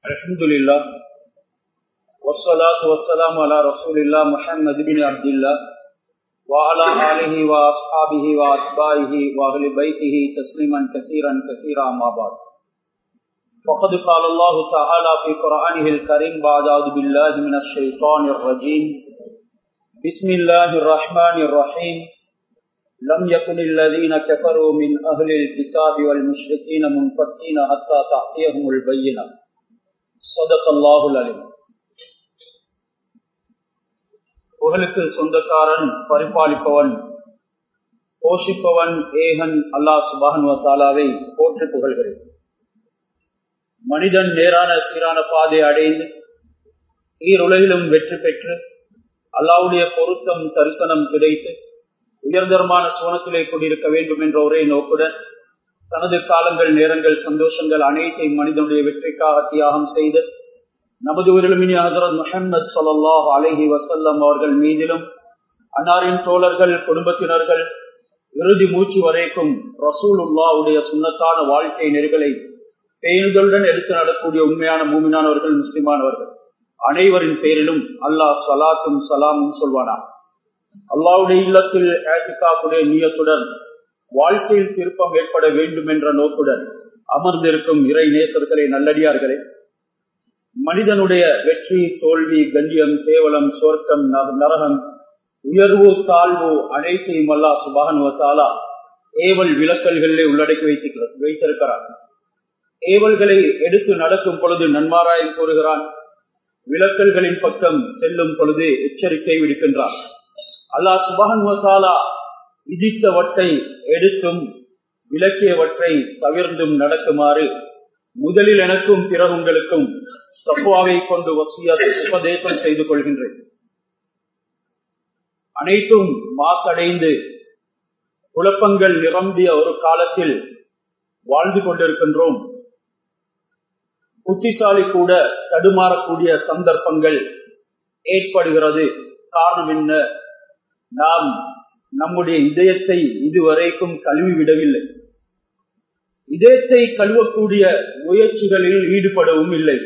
Alhamdulillah, wassalatu wassalamu ala rasulillah Muhammad bin Abdullah wa ala alihi wa ashabihi wa atba'ihi wa ahli baytihi tasliman kathiran kathira amma ba'd. Faqad qala Allah ta'ala fi Qur'anihi al-Karim ba'da a'udhu billahi minash shaitanir rajim. Bismillahir rahmanir rahim. لم يكن الذين كفروا من أهل الكتاب والمشركين منفكين حتى تأتيهم البينة. صدق الله العليم. புகழுக்கு சொந்தக்காரன், பரிபாலிப்பவன், போஷிப்பவன் ஏகன் அல்லாஹ் சுப்ஹானஹு வ தஆலாவை போற்றி புகழ்கிறேன். மனிதன் நேரான சீரான பாதை அடைந்து ஈருலகிலும் வெற்றி பெற்று அல்லாஹ்வுடைய பொருத்தம் தரிசனம் கிடைத்து உயர்தரமான சோனத்திலே கொண்டிருக்க வேண்டும் என்ற ஒரே நோக்குடன் தனது காலங்கள், நேரங்கள், சந்தோஷங்கள் அனைத்தையும் மனிதனுடைய வெற்றிக்காக தியாகம் செய்து நமது உயிரிலுமினி ஹஜ்ரத் முஹம்மது ஸல்லல்லாஹு அலைஹி வஸல்லம் அவர்கள் மீதிலும் அன்னாரின் தோழர்கள், குடும்பத்தினர்கள் இறுதி மூச்சு வரைக்கும் ரசூலுல்லாஹ்வுடைய சுன்னத்தான வாழ்க்கை நெறிகளை பேணுதலுடன் எடுத்து நடக்கூடிய உண்மையான மூமினானவர்கள், முஸ்லிமானவர்கள் அனைவரின் பேரிலும் அல்லாஹ் ஸலாத்தும் ஸலாமும் சொல்வானா. அல்லாஹ்வுடைய இல்லத்தில் இஅ்திகாஃபுடைய நியத்துடன் வாழ்க்கையில் திருப்பம் ஏற்பட வேண்டும் என்ற நோக்குடன் அமர்ந்திருக்கும் இறை நேசர்களே, நல்லடியார்களே, மனிதனுடைய வெற்றி, தோல்வி, கண்ணியம், கேவலம், சொர்க்கம், நரகம், உயர்வு, தாழ்வு அனைத்தையும் அல்லாஹ் சுப்ஹானஹு வ தஆலா ஏவல் விலக்கல்களிலே உள்ளடக்கி வைத்திருக்கிறார். ஏவல்களை எடுத்து நடக்கும் பொழுது நன்மாராயம் கூறுகிறான், விலக்கல்களின் பக்கம் செல்லும் பொழுது எச்சரிக்கை விடுக்கின்றான். அல்லாஹ் சுப்ஹானஹு வ தஆலா விதித்தவற்றை எடுத்தும் விலக்கியவற்றை தவிர்த்தும் நடக்குமாறு முதலில் எனக்கும் பிறகு உங்களுக்கும் தக்வாவை கொண்டு வசியத் உபதேசம் செய்து கொள்கின்றேன். அனைத்தும் மாசடைந்து குழப்பங்கள் நிரம்பிய ஒரு காலத்தில் வாழ்ந்து கொண்டிருக்கின்றோம். புத்திசாலி கூட தடுமாறக்கூடிய சந்தர்ப்பங்கள் ஏற்படுகிறது. காரணம் என்ன? நாம் நம்முடைய இதயத்தை இதுவரைக்கும் கழுவி விடவில்லை. இதயத்தை கழுவக்கூடிய முயற்சிகளில் ஈடுபடவும் இல்லை.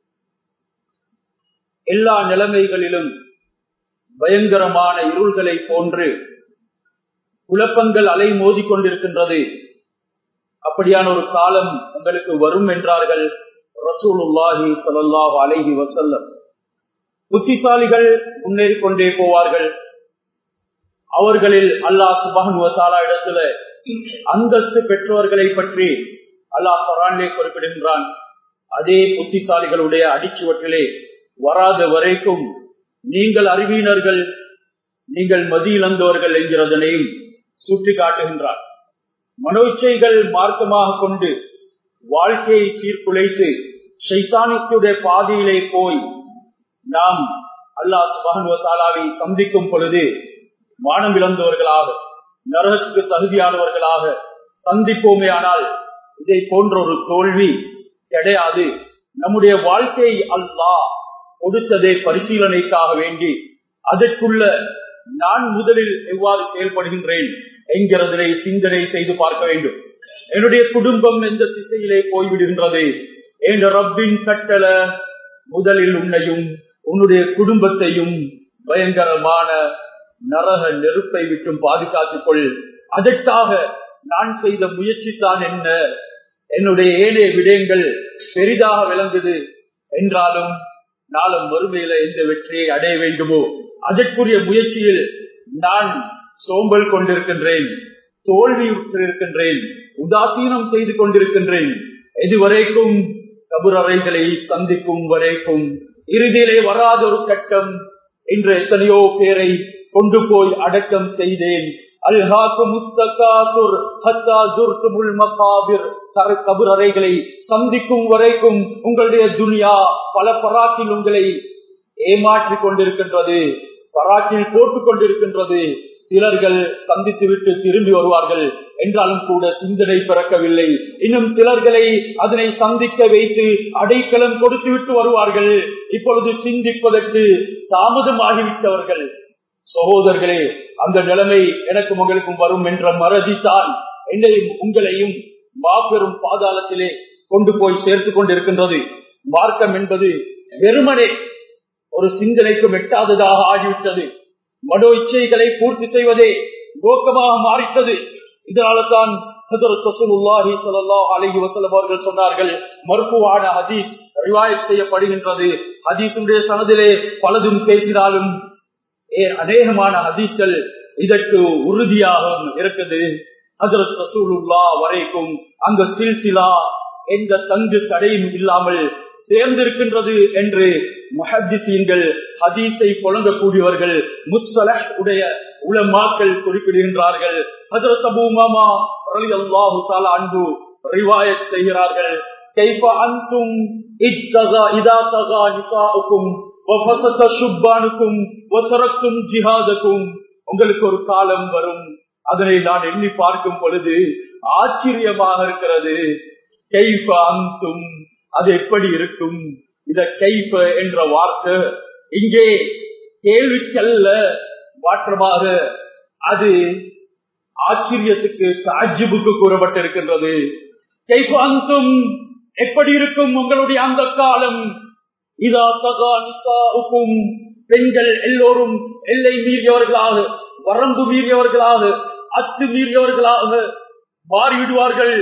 எல்லா நிலைமைகளிலும் பயங்கரமான இருள்களை போன்று குழப்பங்கள் அலை மோதி கொண்டிருக்கின்றது. அப்படியான ஒரு காலம் உங்களுக்கு வரும் என்றார்கள் ரசூலுல்லாஹி ஸல்லல்லாஹு அலைஹி வஸல்லம். புத்திசாலிகள் முன்னேறி கொண்டே போவார்கள். அவர்களில் அல்லாஹ் சுப்ஹானஹு வ தஆலா இடத்துல அந்தஸ்து பெற்றவர்களை பற்றி அல்லாஹ் குர்ஆனிலே குறிப்பிடுகின்றான். அதே புத்திசாலிகளுடைய அடிச்சுவற்றிலே வராத வரைக்கும் நீங்கள் அறிவீனர்கள், நீங்கள் மதியிழந்தவர்கள் என்கிறதனையும் சுட்டி காட்டுகின்றார். மனோச்சைகள் மார்க்கமாக கொண்டு வாழ்க்கையை சீர்குலைத்து ஷைத்தானுடைய பாதையிலே போய் நாம் அல்லாஹ் சுப்ஹானஹு வ தஆலாவை சந்திக்கும் பொழுது மானம் இழந்தவர்களாக, நரகத்துக்கு தகுதியானவர்களாக சந்திப்போமே. ஆனால் இதை போன்ற ஒரு தோல்வி கிடையாது. நம்முடைய வாழ்க்கையை அல்லாஹ் கொடுத்ததே பரிசீலனைக்காக வேண்டி அதற்குள்ள நான் முதலில் எவ்வாறு செயல்படுகின்றேன் என்கிறதை சிந்தனை செய்து பார்க்க வேண்டும். என்னுடைய குடும்பம் எந்த திசையிலே போய்விடுகின்றது என்ற ரப்பின் கட்டளை முதலில் உன்னையும் உன்னுடைய குடும்பத்தையும் பயங்கரமான நரக நெருப்பை விட்டும் பாதுகாத்துக் கொள். அதற்காக நான் செய்த முயற்சி தான் என்ன? என்னுடைய ஏனைய விடயங்கள் பெரிதாக விளங்குது என்றாலும் நாளும் மறுமையில எந்த வெற்றியை அடைய வேண்டுமோ அதற்குரிய முயற்சியில் நான் சோம்பல் கொண்டிருக்கின்றேன், தோல்வியுற்றிருக்கின்றேன், உதாசீனம் செய்து கொண்டிருக்கின்றேன். இதுவரைக்கும் கபுரறைகளை சந்திக்கும் வரைக்கும் இறுதியிலே வராத ஒரு கட்டம் இன்று எத்தனையோ பேரை கொண்டு போய் அடக்கம் செய்தேன். கபுரறைகளை சந்திக்கும் வரைக்கும் உங்களுடைய துனியா பல பராக்கில் உங்களை ஏமாற்றிக் கொண்டிருக்கின்றது, பராக்கில் போட்டுக் கொண்டிருக்கின்றது. சிலர்கள் சந்தித்து விட்டு திரும்பி வருவார்கள் என்றாலும் கூட சிந்தனை பிறக்கவில்லை. இன்னும் சிலர்களை அதனை சந்திக்க வைத்து அடைக்கலம் கொடுத்து விட்டு வருவார்கள். இப்பொழுது சிந்திப்பதற்கு தாமதமாகிவிட்டவர்கள். சகோதரர்களே, அந்த நிலைமை எனக்கும் உங்களுக்கும் வரும் என்ற மறதிதான் என்னையும் உங்களையும் மாபெரும் பாதாளத்திலே கொண்டு போய் சேர்த்துக் கொண்டிருக்கின்றது. மார்க்கம் என்பது வெறுமனே ஒரு சிந்தனைக்கும் எட்டாததாக ஆகிவிட்டது. மனோ இச்சைகளை பூர்த்தி செய்வதே நோக்கமாக மாறிட்டது. இதனால்தான் ஹஜ்ரத் ரசூலுல்லாஹி ஸல்லல்லாஹு அலைஹி வஸல்லம் அவர்கள் சொன்னார்கள், மர்ஃபூஆன ஹதீஸ் ரிவாயத் செய்யப்படுகின்றது. ஹதீஸுடைய சனதிலே பலதும் பேசினாலும் அநேகமான ஹதீஸ்கள் இதற்கு உறுதியாக இருக்குது. ஹஜ்ரத் ரசூலுல்லாஹ் வரைக்கும் அந்த சில்சிலா எந்த தங்கு தடையும் இல்லாமல் சேர்ந்திருக்கின்றது என்று முஹத்திஸீன்கள், ஹதீஸை புழங்கக்கூடியவர்கள், முஸ்தலஹ் உடைய உலமாக்கள் குறிப்பிடுகின்றார்கள். ஹஜ்ரத் அபூ உமாமா ரலியல்லாஹு தஆலா அன்ஹு ரிவாயத் செய்கிறார்கள், கைஃப அன்தும் இதா தகா நிசாஉக்கும் வஃபஸத ஷுப்பானுக்கும் வதரக்தும் ஜிஹாதக்கும். உங்களுக்கு ஒரு காலம் வரும், அதனை நான் எண்ணி பார்க்கும் பொழுது ஆச்சரியமாக இருக்கிறது. கைஃப அன்தும், அது எப்படி இருக்கும்? இத கைஃப என்ற வார்த்தை இங்கே கேள்விக்கல்ல, மாற்றமாக அது ஆச்சரியத்துக்கு, தஅஜ்ஜுபுக்கு கூறப்பட்டிருக்கின்றது. கைஃப அன்தும், எப்படி இருக்கும் உங்களுடைய அந்த காலம்? இதா தகா நிசாஉக்கும், பெண்கள் எல்லோரும் எல்லை மீறியவர்களாக, வரம்பு மீறியவர்களாக, அத்து மீறியவர்களாக மாறிவிடுவார்கள்.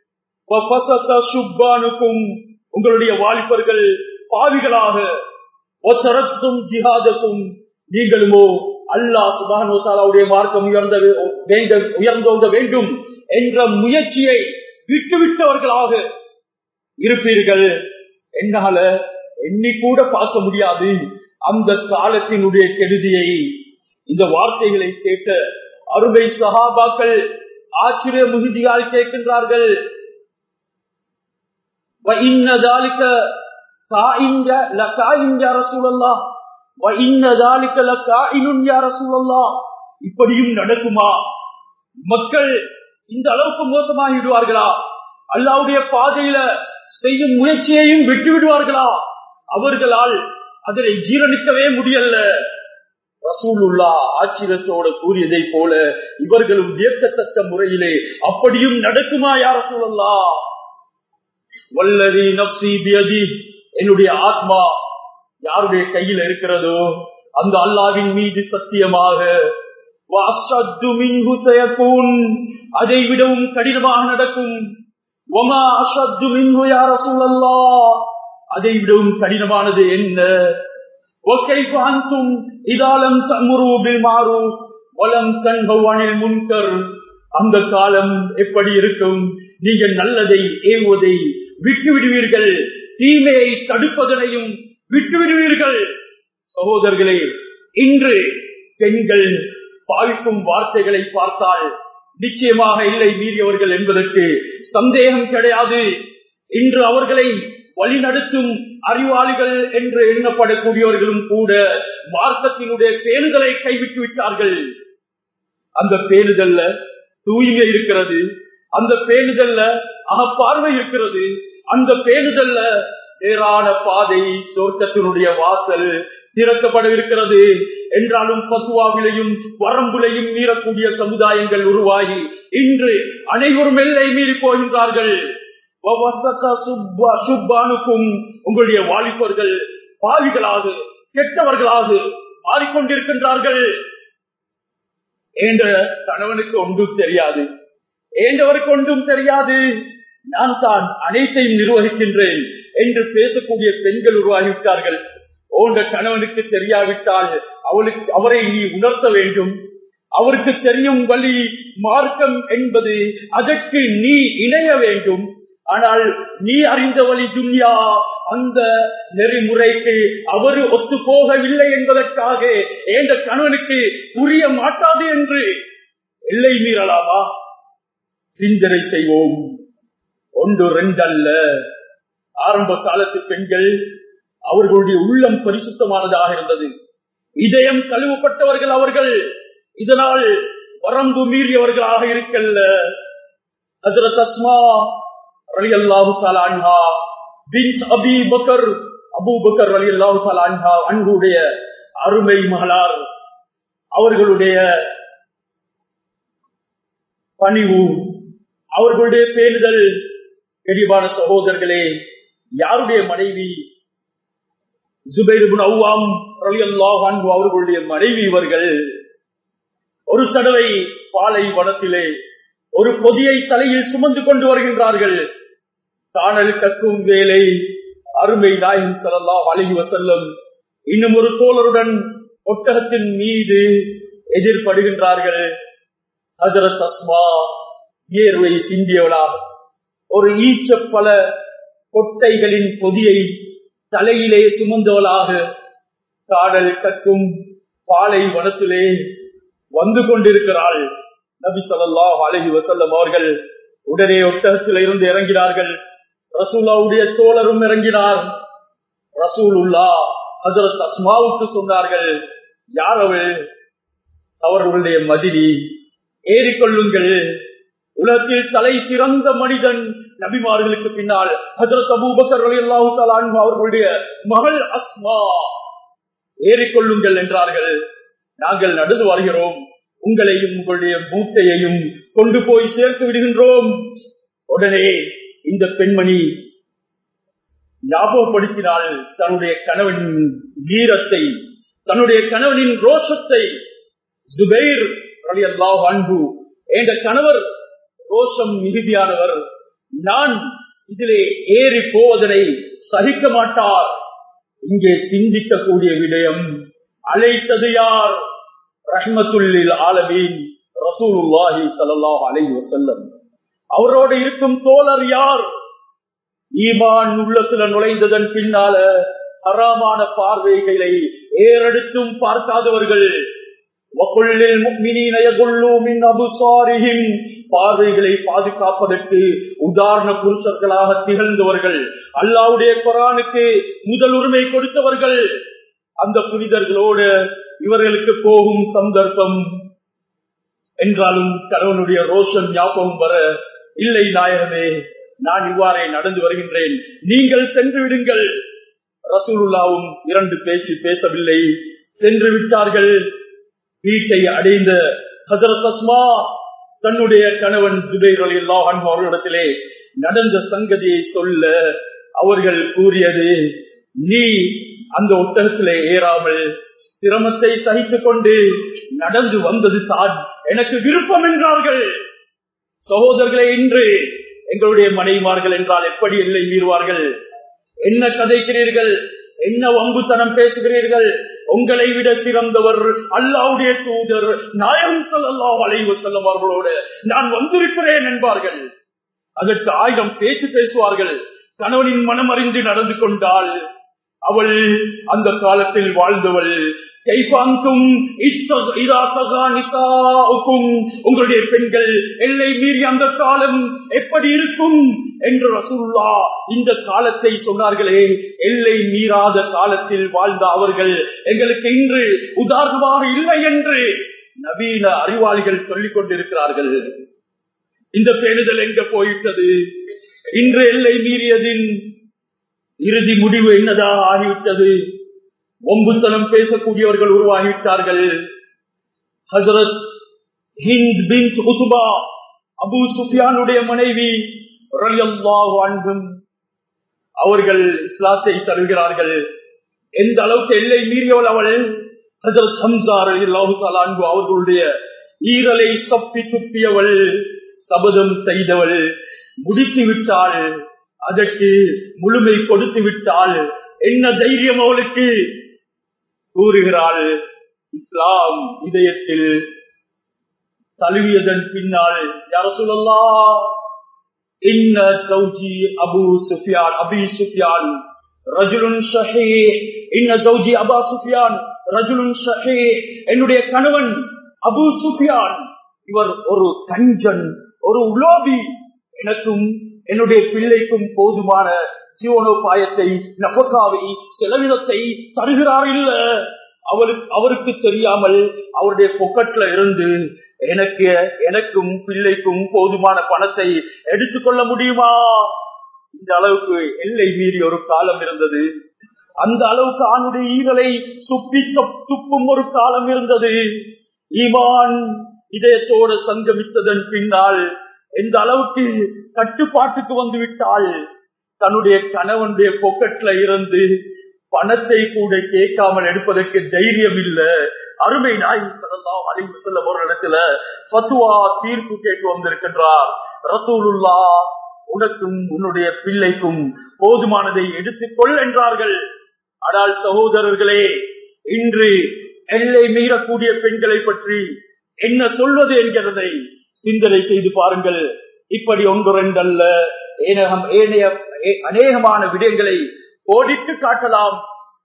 உங்களுடைய வாலிபர்கள் பாவிகளாக, ஜிஹாதக்கும், நீங்களுமோ அல்லாஹ் சுப்ஹானஹு வ தஆலாவுடைய மார்க்கம் உயர்ந்தோங்க வேண்டும் என்ற முயற்சியை விட்டுவிட்டவர்களாக இருப்பீர்கள். என்னால எண்ணி கூட பார்க்க முடியாது அந்த காலத்தினுடைய கெடுதியை. இந்த வார்த்தைகளை கேட்ட அருமை சஹாபாக்கள் ஆச்சரிய முகிதியால் கேட்கின்றார்கள், இப்படியும் நடக்குமா? மக்கள் இந்த அளவுக்கு மோசமாகிவிடுவார்களா? அல்லாஹ்வுடைய பாதையில செய்யும் முயற்சியையும் விட்டு விடுவார்களா? அவர்களால் அதனை ஜீரணிக்கவே முடியல. ரசூலுல்லாஹ் ஆச்சரியத்தோடு கூறியதை போல இவர்களும் வியக்கத்தக்க முறையிலே அப்படியும் நடக்குமா யா ரசூலல்லாஹ்? வல்லதி நஃப்ஸி பியதி, என்னுடைய ஆத்மா யாருடைய கையில் இருக்கிறதோ அந்த அல்லாஹ்வின் மீது சத்தியமாக, வஅஷ்அது மின்ஹு சயகூன், அதை விடவும் கடினமாக நடக்கும். வமா அஷ்அது மின்ஹு யா ரசூலல்லாஹ், அதை விடவும் கடினமானது என்ன? وَكَيْفَ أَنْتُمْ إِذَا لَمْ تَأْمُرُوا بِالْمَعْرُوفِ وَلَمْ تَنْهَوْا عَنِ الْمُنكَرِ. அந்த காலம் எப்படி இருக்கும்? நீங்கள் நல்லதை ஏவுவதை விட்டுவிடுவீர்கள், தீமையை தடுப்பதனையும் விட்டுவிடுவீர்கள். சகோதரர்களே, இன்று பெண்கள் பாவிக்கும் வார்த்தைகளை பார்த்தால் நிச்சயமாக இல்லை மீறியவர்கள் என்பதற்கு சந்தேகம் கிடையாது. இன்று அவர்களை வழிநடத்தும் அறிவாளிகள் என்று எண்ணப்படக்கூடியவர்களும் கூட மார்க்கத்தினுடைய பேணுதலை கைவிட்டு விட்டார்கள். அந்த பேணுதல்ல தூய்மை இருக்கிறது, அந்த பேணுதல்ல அகப்பார்வை இருக்கிறது, அந்த பேணுதல்ல நேரான பாதை, சொர்க்கத்தினுடைய வாசல் திறக்கப்படவிருக்கிறது. என்றாலும் பசுவாவிலையும் வரம்புலையும் மீறக்கூடிய சமுதாயங்கள் உருவாகி இன்று அனைவரும் எல்லை மீறி போகின்றார்கள். உங்களுடைய வாலிபர்கள் பாவிகளாக, கெட்டவர்களாக மாறிக்கொண்டிருக்கின்றார்கள். என்ற கணவனுக்கு ஒன்றும் தெரியாது, ஏண்டவருக்கு ஒன்றும் தெரியாது, நான் தான் அனைத்தையும் நிர்வகிக்கின்றேன் என்று பேசக்கூடிய பெண்கள் உருவாகிவிட்டார்கள். ஓண்ட கணவனுக்கு தெரியாவிட்டால் அவரை நீ உணர்த்த வேண்டும். அவருக்கு தெரியும் வழி மார்க்கம் என்பது, அதற்கு நீ இணைய வேண்டும். ஆனால் நீ அறிந்த வழி துன்யா, அந்த நெறிமுறைக்கு அவர் ஒத்து போகவில்லை என்பதற்காக எந்த கணவனுக்கு புரிய மாட்டாது என்று எல்லை மீறலாமா? சிந்தனை செய்வோம். ஒன்று ரெண்டு அல்ல. ஆரம்ப காலத்து பெண்கள் அவர்களுடைய உள்ளம் பரிசுத்தமானதாக இருந்தது, இதயம் கழுவப்பட்டவர்கள் அவர்கள். இதனால் வரம்பு மீறியவர்களாக இருக்கல்ல. ஹஜ்ரத் அஸ்மா ரலியல்லாஹு தஆலா அன்ஹா பின்த் அபீ பக்கர், அபூ பக்கர் ரலியல்லாஹு தஆலா அன்ஹா அன்ஹுடைய அருமை மகளார், அவர்களுடைய பணிவு, அவர்களுடைய பேணுதல், கெடிவான சகோதரர்களே, யாருடைய மனைவி? ஜுபைர் இப்னு அவ்வாம் ரலியல்லாஹு அன்ஹு அவர்களுடைய மனைவி இவர்கள். ஒரு தடவை பாலைவனத்திலே ஒரு பொதியை தலையில் சுமந்து கொண்டு வருகின்றார்கள். காணல் கக்கும் வேலை அருமை நாயகம் ஸல்லல்லாஹு அலைஹி வஸல்லம் இன்னும் ஒரு தோழருடன் ஒட்டகத்தின் மீது எதிர்படுகின்றார்கள். ஹஜ்ரத் அஸ்மா ஏர்வை சிந்தியவளாக ஒரு ஈச்சப்பல கொட்டைகளின் பொதியை தலையிலே சுமந்தவளாக காடல் கக்கும் பாலைவனத்திலே வந்து கொண்டிருக்கிறாள். நபி ஸல்லல்லாஹு அலைஹி வஸல்லம் அவர்கள் உடனே ஒட்டகத்தில் இருந்து இறங்கினார்கள். ரசூலுல்லாஹ்வுடைய தோழரும் இறங்கினார். ரசூலுல்லாஹ் ஹஜ்ரத் அஸ்மாவுக்கு சொன்னார்கள், யார் அவள்? அவர்களுடைய மதினி. ஏறிக்கொள்ளுங்கள். உலகத்தில் தலை சிறந்த மனிதன் நபிமார்களுக்கு பின்னால் ஹஜ்ரத் அபூபக்கர் ரலியல்லாஹு தஆலா அன்ஹு அவர்களுடைய மகள் அஸ்மா. ஏறிக்கொள்ளுங்கள் என்றார்கள். நாங்கள் நடந்து வருகிறோம், உங்களையும் உங்களுடைய மூட்டையையும் கொண்டு போய் சேர்த்து விடுகின்றோம். உடனே இந்த பெண்மணி ஞாபகப்படுத்தினாள் தன்னுடைய கணவனின் வீரத்தை, தன்னுடைய கணவனின் ரோஷத்தை. ஜுபைர் ரலியல்லாஹு அன்ஹு, என்ற கணவர் ரோஷம் மிகுதியானவர், நான் இதிலே ஏறி போவதனை சகிக்க மாட்டார். இங்கே சிந்திக்கக்கூடிய விடயம், அழைத்தது யார்? ரஹ்மத்துல் லில் ஆலமீன் ரசூலுல்லாஹி ஸல்லல்லாஹு அலைஹி வஸல்லம். அவரோடு இருக்கும் தோழர் யார்? ஈமான் உள்ளத்துல நுழைந்ததன் பின்னால ஹராமான பார்வைகளை ஏறெடுத்தும் பார்க்காதவர்கள். பார்வைகளை பாதுகாப்பதற்கு உதாரண புருஷர்களாக திகழ்ந்தவர்கள், அல்லாஹ்வுடைய குர்ஆனுக்கு முதல் உரிமை கொடுத்தவர்கள். அந்த புனிதர்களோடு இவர்களுக்கு போகும் சந்தர்ப்பம் என்றாலும் கணவனுடைய ரோஷன் ஞாபகம் வர, இல்லை நாயகமே, நான் இவ்வாறே நடந்து வருகின்றேன், நீங்கள் சென்று விடுங்கள். ரசூலுல்லாவும் இரண்டு பேசவில்லை, சென்று விட்டார்கள். வீட்டை அடைந்த ஹஜ்ரத் அஸ்மா தன்னுடைய கணவன் ஜுபைர் ரலியல்லாஹு அன்ஹு அவர்களிடத்திலே நடந்த சங்கதியை சொல்ல, அவர்கள் கூறியது, நீ அந்த ஒட்டகத்திலே ஏறாமல் சிரமத்தை சகித்துக் கொண்டு நடந்து வந்தது தான் எனக்கு விருப்பம் என்றார்கள். சகோதரர்களே, இன்று எங்களுடைய மனைவிமார்கள் என்றால் எப்படி எல்லை மீறுவார்கள்? என்ன கதைக்கிறீர்கள்? என்ன வம்புத்தனம் பேசுகிறீர்கள்? உங்களை விட சிறந்தவர் அல்லாஹ்வுடைய தூதர் நாயகம் ஸல்லல்லாஹு அலைஹி வஸல்லம் அவர்களோடு நான் வந்திருக்கிறேன் என்பார்கள். அதற்கு 1000 பேச்சு பேசுவார்கள். கணவனின் மனம் அறிந்து நடந்து கொண்டால் அவள் அந்த காலத்தில் வாழ்ந்தவள். உங்களுடைய பெண்கள் எல்லை மீறி அந்த காலம் எப்படி இருக்கும் என்று ரசூலுல்லாஹ் இந்த காலத்தை சொன்னார்களே, எல்லை மீறாத காலத்தில் வாழ்ந்த அவர்கள் எங்களுக்கு இன்று உதாரணமாக இல்லை என்று நவீன அறிவாளிகள் சொல்லிக் கொண்டிருக்கிறார்கள். இந்த பேணுதல் எங்க போயிட்டது? இன்று எல்லை மீறியதின் இறுதி முடிவு என்னதா ஆகிவிட்டது? ஒம்புத்தனம் பேசக்கூடியவர்கள் உருவாகிவிட்டார்கள். ஹஜ்ரத் ஹிந்த் பின்த் உத்பா, அபூ சுஃபியானுடைய மனைவி ரலியல்லாஹு அன்ஹு, அவர்கள் இஸ்லாத்தை தருகிறார்கள். எந்த அளவுக்கு எல்லை மீறியவள் அவள்! ஹஜ்ரத் ஹம்ஸா ரலியல்லாஹு தஆலா அன்ஹு அவர்களுடைய ஈரலை சப்பி துப்பியவள், சபதம் செய்தவள், முடித்து விட்டாள், அதற்கு முழுமை கொடுத்து விட்டாள். என்ன தைரியம் அவளுக்கு! கூறுகிறாள், இஸ்லாம் இதயத்தில் தழுவியதன் பின்னால், யா ரசூலல்லாஹ், இன்ன ஜௌஜி அபூ சுஃபியான் அபீ சுஃபியான் ரஜுலுன் ஷஹீஹ், இன்ன ஜௌஜி அபா சுஃபியான் ரஜுலுன் ஷஹீஹ், என்னுடைய கணவன் அபூ சுஃபியான் இவர் ஒரு கஞ்சன், ஒரு உலோபி, எனக்கும் என்னுடைய பிள்ளைக்கும் போதுமான ஜீவனோபாயத்தை, நபகாவை, செலவினத்தை தருகிறார். இல்ல, அவருக்கு தெரியாமல் அவருடைய பொக்கெட்ல இருந்து எனக்கும் பிள்ளைக்கும் போதுமான பணத்தை எடுத்துக்கொள்ள முடியுமா? இந்த அளவுக்கு எல்லை மீறி ஒரு காலம் இருந்தது. அந்த அளவுக்கு ஆணுடைய ஈரலை சுப்பி துப்பும் ஒரு காலம் இருந்தது. ஈமான் இதயத்தோடு சங்கமித்ததன் பின்னால் எந்த அளவுக்கு கட்டுப்பாட்டுக்கு வந்து விட்டால், தன்னுடைய கணவனுடைய பொக்கெட்ல இருந்து பணத்தை கூட கேட்காமல் எடுப்பதற்கு தைரியம் இல்ல. அருமை நாயகி ஸல்லல்லாஹு அலைஹி வஸல்லம் அவர்களிடத்துல ஃபத்வா தீர்ப்பு கேட்டு வந்திருக்கின்றார். ரசூலுல்லாஹ் உனக்கும் உன்னுடைய பிள்ளைக்கும் போதுமானதை எடுத்துக்கொள் என்றார்கள். ஆனால் சகோதரர்களே, இன்று எல்லை மீறக்கூடிய பெண்களை பற்றி என்ன சொல்வது என்கிறதை சிந்தனை செய்து பாருங்கள். இப்படி ஒன்று ரெண்டல்ல, அநேகமான விடயங்களை கோடிட்டு காட்டலாம்.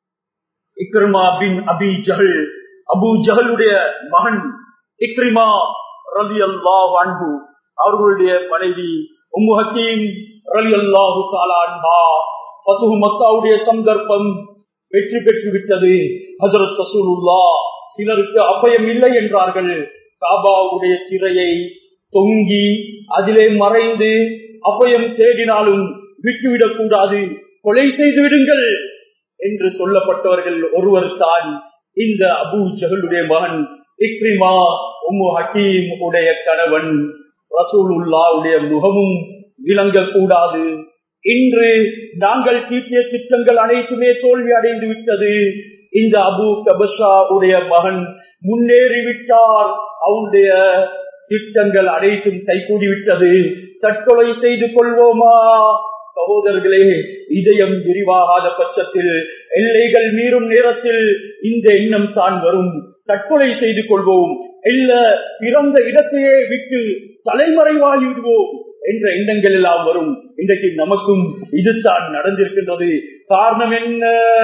இக்ரிமா பின் அபி ஜஹல், அபூ ஜஹலுடைய மகன் இக்ரிமா ரலியல்லாஹு அன்ஹு, அவர்களுடைய மனைவி உம்மு ஹக்கீம் ரலியல்லாஹு தஆலா அன்ஹா, ஃபத்ஹு மக்காவுடைய சந்தர்ப்பம் வெற்றி பெற்று விட்டது. ஹஜ்ரத் ரசூலுல்லாஹ் சிலருக்கு அபயம் இல்லை என்றார்கள். காபாவுடைய திரையை தொங்கி அதிலே மறைந்து அபயம் தேடினாலும் விட்டுவிடக் கூடாது, கொலை செய்து விடுங்கள் என்று சொல்லப்பட்டவர்கள் ஒருவர் தான் இந்த அபூ ஜஹலுடைய மகன் இக்ரிமா உம்மு ஹக்கீம் உடைய கணவன். ரசூலுல்லாஹ்வுடைய முகமும் விளங்கக்கூடாது. இன்று நாங்கள் தீட்டிய திட்டங்கள் அனைத்துமே தோல்வி அடைந்து விட்டது. இந்த அபூ கபஷா உடைய மகன் முன்னேறிவிட்டார். அவனுடைய திட்டங்கள் அனைத்தும் கைகூடிவிட்டது. தற்கொலை செய்து கொள்வோமா? சகோதரர்களே, இதயம் விரிவாகாத பட்சத்தில், எல்லைகள் மீறும் நேரத்தில் இந்த எண்ணம் தான் வரும். தற்கொலை செய்து கொள்வோம், இல்ல பிறந்த இடத்தையே விட்டு தலைமறைவாகி விடுவோம் என்ற எண்ணங்கள் எல்லாம் வரும். இன்றைக்கு நமக்கும் இதுதான் நடந்திருக்கின்றது. காரணம் என்ன?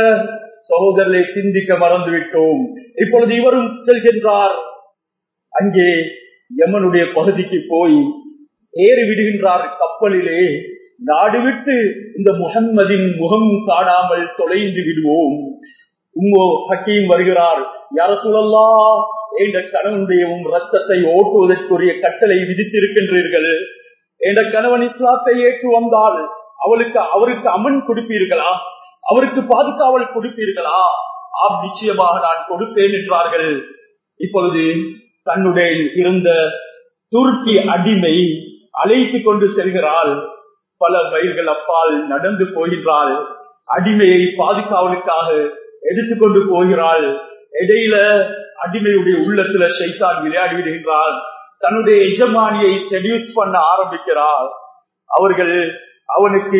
சகோதரரை சிந்திக்க மறந்துவிட்டோம். இப்பொழுது இவரும் செல்கின்றார். அங்கே யமனுடைய பகுதிக்கு போய் ஏறி விடுகின்றார் கப்பலிலே. நாடு விட்டு இந்த முஹம்மதின் முகம் காணாமல் தொலைந்து விடுவோம். உம்மு ஹக்கீம் வருகிறார். யா ரசூலல்லாஹ், என்ற கணவனுடைய ரத்தத்தை ஓட்டுவதற்குரிய கட்டளை விதித்திருக்கின்றீர்கள். என்ற கணவன் இஸ்லாத்தை ஏற்று வந்தால் அவருக்கு அமன் கொடுப்பீர்களா? அவருக்கு பாதுகாவல் கொடுப்பீர்களா? நிச்சயமாக நான் கொடுப்பேன் என்றார்கள். இப்பொழுது தன்னுடைய இருந்த துருக்கி அடிமை அழைத்து கொண்டு செல்கிறாள். பல மைல்கள் அப்பால் நடந்து போகிறாள். அடிமையை பாதுகாவலுக்காக எடுத்துக்கொண்டு போகிறாள். இடையில அடிமையுடைய உள்ளத்துல ஷைத்தான் விளையாடி விடுகின்றாள். தன்னுடைய எஜமானியை செடியூஸ் பண்ண ஆரம்பிக்கிறார். அவர்கள் அவனுக்கு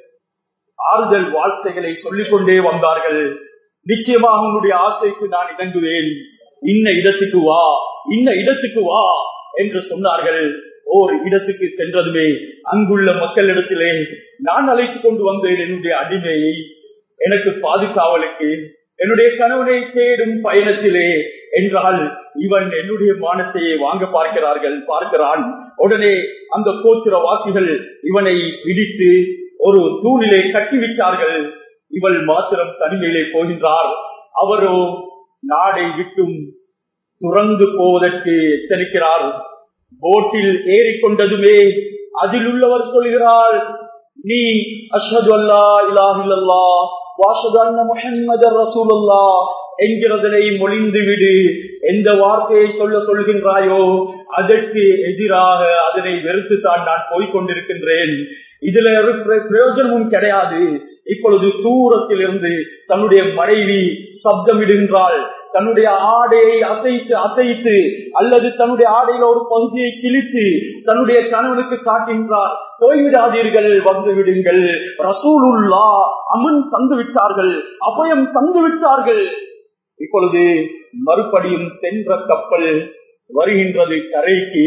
ஆறுதல் வார்த்தைகளை சொல்லிக் கொண்டே வந்தார்கள். நிச்சயமாக உன்னுடைய ஆசைக்கு நான் இணங்குவேன், இன்ன இடத்துக்கு வா, இன்ன இடத்துக்கு வா என்று சொன்னார்கள். ஓர் இடத்துக்கு சென்றதுமே அங்குள்ள மக்களிடத்திலே, நான் அழைத்துக் கொண்டு வந்தேன் என்னுடைய அடிமையை எனக்கு பாதுகாவலுக்கு, என்னுடைய கணவனை தேடும் பயணத்திலே என்றால், இவன் என்னுடைய மானத்தையே வாங்க பார்க்கிறான். உடனே அந்த கோத்திரவாசிகள் இவனை பிடித்து ஒரு தூணிலே கட்டிவிட்டார்கள். இவள் மாத்திரம் தனிமையிலே போகின்றார். அவரோ நாடை விட்டும் துறந்து போவதற்கு எச்சரிக்கிறார். போட்டில் ஏறிக்கொண்டதுமே அதில் உள்ளவர் சொல்கிறார், நீ அஷ்ஹது அல்லா இலாஹ இல்லல்லாஹ் வ அஷ்ஹது அன்ன முஹம்மதர் ரசூலுல்லாஹ் என்கிறதனை மொழிந்து விடு. எந்த வார்த்தையை சொல்கின்றாயோ அதற்கு எதிராக அதனை வெறுத்துத்தான் நான் போய்கொண்டிருக்கின்றேன். இதுல பிரயோஜனமும் கிடையாது. இப்பொழுது தூரத்தில் இருந்து தன்னுடைய மனைவி சப்தமிடுகின்றாள். தன்னுடைய ஆடையை அசைத்து அல்லது தன்னுடைய ஆடையில ஒரு பகுதியை கிழித்து தன்னுடைய கணவனுக்கு காட்டுகின்றார். போய்விடாதீர்கள், வந்து விடுங்கள். ரசூலுல்லாஹ் அமன் தந்து விட்டார்கள், அபயம் தந்து விட்டார்கள். இப்பொழுது மறுபடியும் சென்ற கப்பல் வருகின்றது கரைக்கு.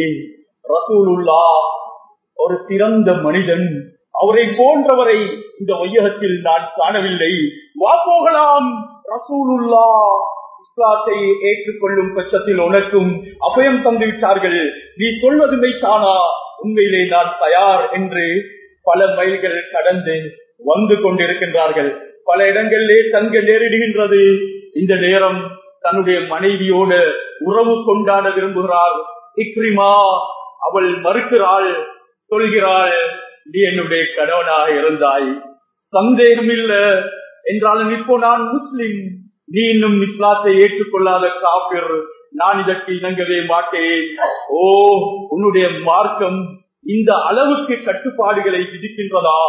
ரசூலுல்லாஹ் ஒரு சிறந்த மனிதன், அவரை போன்றவரை இந்த வையகத்தில் நான் காணவில்லை, வா போகலாம். ரசூலுல்லாஹ் இஸ்லாத்தை ஏற்றுக்கொள்ளும் பட்சத்தில் உனக்கும் அபயம் தந்து விட்டார்கள், நீ சொல்வது மெய்தானா? உண்மையிலே நான் தயார் என்று பல மைல்கள் கடந்து வந்து கொண்டிருக்கின்றார்கள். பல இடங்களிலே தங்க நேரிடுகின்றது. இந்த நேரம் தன்னுடைய மனைவியோடு உறவு கொண்டாட விரும்புகிறார் இக்ரிமா. அவள் மறுக்கிறாள், சொல்கிறாள், நீ என்னுடைய கணவனாக இருந்தாய், சந்தேகம் இல்லை என்றாலும் இப்போ நான் முஸ்லிம், நீ இன்னும் இஸ்லாத்தை ஏற்றுக்கொள்ளாத காபிர், நான் இதற்கு இணங்கவே மாட்டேன். உன்னுடைய மார்க்கம் இந்த அளவுக்கு கட்டுப்பாடுகளை விதிக்கின்றதா?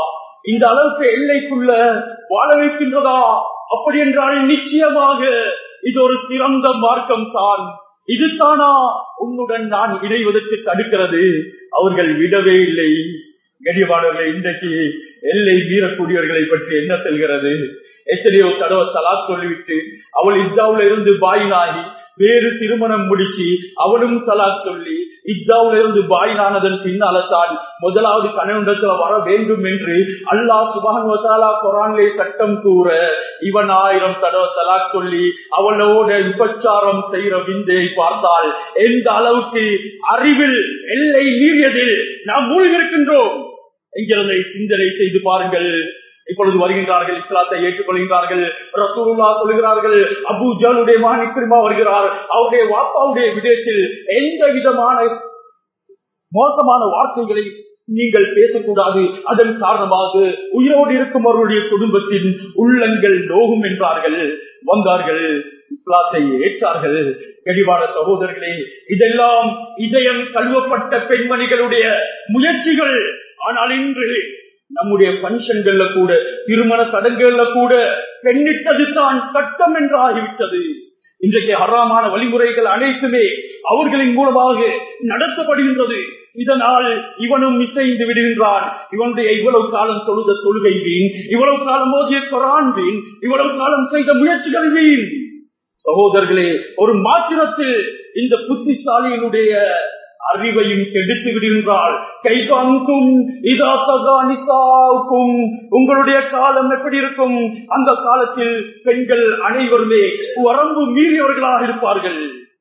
இந்த அளவுக்கு எல்லைக்குள்ள வாழ வைக்கின்றதா? அப்படி என்றால் நிச்சயமாக இது ஒரு சிறந்த மார்க்கம் தான். இதுதானா உன்னுடன் நான் இணைவதற்கு தடுக்கிறது? அவர்கள் விடவே இல்லை. கண்ணியமானவர்களே, இன்றைக்கு எல்லை மீறக்கூடியவர்களை பற்றி என்ன செல்கிறது? எத்தனையோ தடவை தலாக் சொல்லிவிட்டு அவள் இத்தாவுல இருந்து பாயினாகி வேறு திருமணம் முடிச்சு அவளும் தலாக் சொல்லி இத்தாவுல இருந்து பாயினானதன் பின்னால்தான் முதலாவது கணவனிடத்துல வர வேண்டும் என்று அல்லாஹ் சுப்ஹானஹு வ தஆலா குர்ஆனிலே சட்டம் கூற, இவன் 1000 தடவை தலாக் சொல்லி அவளோட விபச்சாரம் செய்யற விந்தையை பார்த்தால் எந்த அளவுக்கு அறிவில் எல்லை மீறியதில் நாம் மூழ்கிருக்கின்றோம் என்கிறதை சிந்தனை செய்து பாருங்கள். இப்பொழுது வருகின்றார்கள், இஸ்லாத்தை ஏற்றுக்கொள்கின்றார்கள். ரசூலுல்லாஹ் சொல்கிறார்கள், அபூ ஜஹலுடைய மகன் இக்ரிமா வருகிறார். அவருடைய வாப்பாவுடைய விடயத்தில் எந்த விதமான மோசமான வார்த்தைகளை நீங்கள் பேசக்கூடாது. அதன் காரணமாக உயிரோடு இருக்கும் அவருடைய குடும்பத்தின் உள்ளங்கள் நோகும் என்றார்கள். வந்தார்கள், இஸ்லாத்தை ஏற்றார்கள். கனிவான சகோதரர்களே, இதெல்லாம் இதயம் கழுவப்பட்ட பெண்மணிகளுடைய முயற்சிகள். ஆனால் இன்று நம்முடைய பங்கன்கள்ல கூட, திருமண சடங்குகள்ல கூட பெண்ணிட்டது தான் சட்டம் என்று ஆகிவிட்டது. இன்றைக்கு ஹராமான வழிமுறைகள் அனைத்துமே அவர்களின் மூலமாக நடத்தப்படுகின்றது. இதனால் இவனும் இசைந்து விடுகின்றான். இவனுடைய இவ்வளவு காலம் தொழுத தொழுகை வீண், இவ்வளவு காலம் மோதிய குர்ஆன் வீண், இவ்வளவு காலம் செய்த முயற்சிகள் வீண். சகோதரர்களே, ஒரு மாத்திரத்தில் இந்த புத்திசாலியினுடைய அறிவையும் கெடுத்து விடுகின்றாள். கைகாக்கும் உங்களுடைய காலம் எப்படி இருக்கும்? அந்த காலத்தில் பெண்கள் அனைவருமே வரம்பு மீறியவர்களாக இருப்பார்கள்.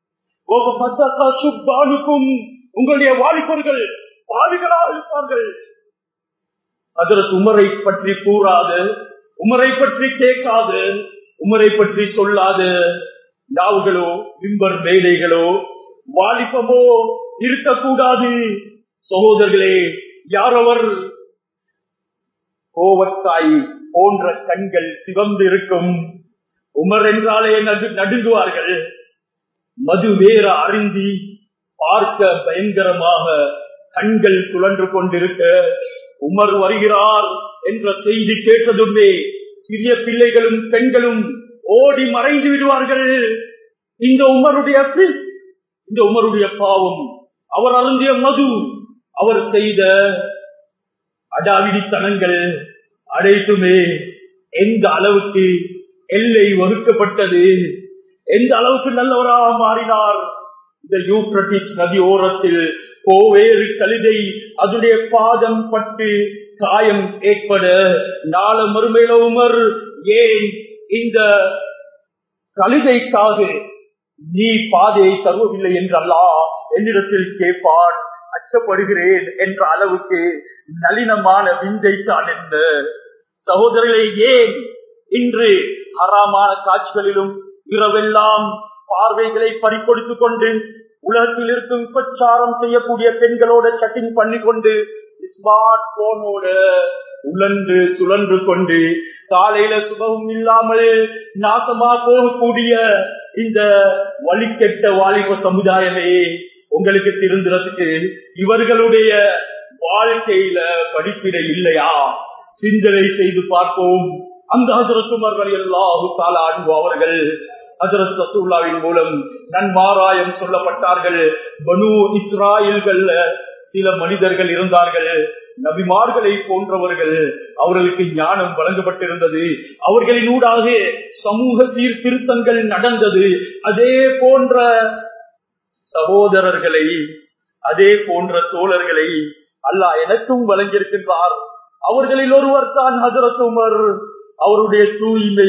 உங்களுடைய வாலிபர்கள் பாவிகளாக இருப்பார்கள். ஹஜ்ரத் உமரை பற்றி கூறாது, உமரை பற்றி கேட்காது, உமரை பற்றி சொல்லாது நாவுகளோ மிம்பர் மேடைகளோ வாலிபமோ இருக்கக்கூடாது. சகோதரர்களே, யாரவர்? கோவக்காய் போன்ற கண்கள் சிவந்து இருக்கும். உமர் என்றாலே நடுங்குவார்கள். மது வேற அருந்தி பார்க்க பயங்கரமாக கண்கள் சுழன்று கொண்டிருக்க, உமர் வருகிறார் என்ற செய்தி கேட்டதுமே சிறிய பிள்ளைகளும் பெண்களும் ஓடி மறைந்து விடுவார்கள். இந்த உமருடைய இந்த உமருடைய பாவம், அவர் அருந்திய மது, அவர் செய்த அடாவிடித்தனங்கள் அனைத்துமே எந்த அளவுக்கு எல்லை வகுக்கப்பட்டது, எந்த அளவுக்கு நல்லவராக மாறினார். இந்த யூப்ரட்டிஸ் நதி ஓரத்தில் கோவேறு கழுதை அதனுடைய பாதம் பட்டு காயம் ஏற்பட நாள மறுமையில உமர் ஏன் இந்த கழுதைக்காக நீ பாதையை தருவதில்லை என்று அல்லாஹ் என்னிடத்தில் கேட்பான். அச்சப்படுகிறேன் என்ற அளவுக்கு நளினமான விந்தைத்தான் என்ற சகோதரர்களை, ஏன் இன்று ஹராமான காட்சிகளிலும் இரவெல்லாம் பார்வைகளை பறிக்கொடுத்துக் கொண்டு உலகத்தில் இருக்கும் பிரச்சாரம் செய்யக்கூடிய பெண்களோட சட்டிங் பண்ணி கொண்டு ஸ்மார்ட் போனோட உழன்று சுழன்று கொண்டு காலையில சுபமும் இல்லாமல் நாசமா போகக்கூடிய இந்த வழிகெட்ட வாலிப சமுதாயமே, உங்களுக்கு திருந்துறதுக்கு இவர்களுடைய வாழ்க்கையில படிப்பிட இல்லையா? சிந்தனை செய்து பார்ப்போம். அந்த ஹஜ்ரத் உமர் ரலியல்லாஹு தஆலா அன்ஹு அவர்கள் ஹஜ்ரத் ரசூலுல்லாஹ்வின் மூலம் நன்மாராயம் சொல்லப்பட்டார்கள். பனு இஸ்ராயீல்கள்ல சில மனிதர்கள் இருந்தார்கள், நபிமார்களை போன்றவர்கள். அவர்களுக்கு ஞானம் வழங்கப்பட்டிருந்தது, அவர்களின் ஊடாக சமூக சீர்திருத்தங்கள் நடந்தது. அதே போன்ற சகோதரர்களை, அதே போன்ற தோழர்களை அல்லாஹ் எனக்கும் வழங்கியிருக்கின்றார். அவர்களில் ஒருவர் தான் ஹஜ்ரத் உமர். அவருடைய தூய்மை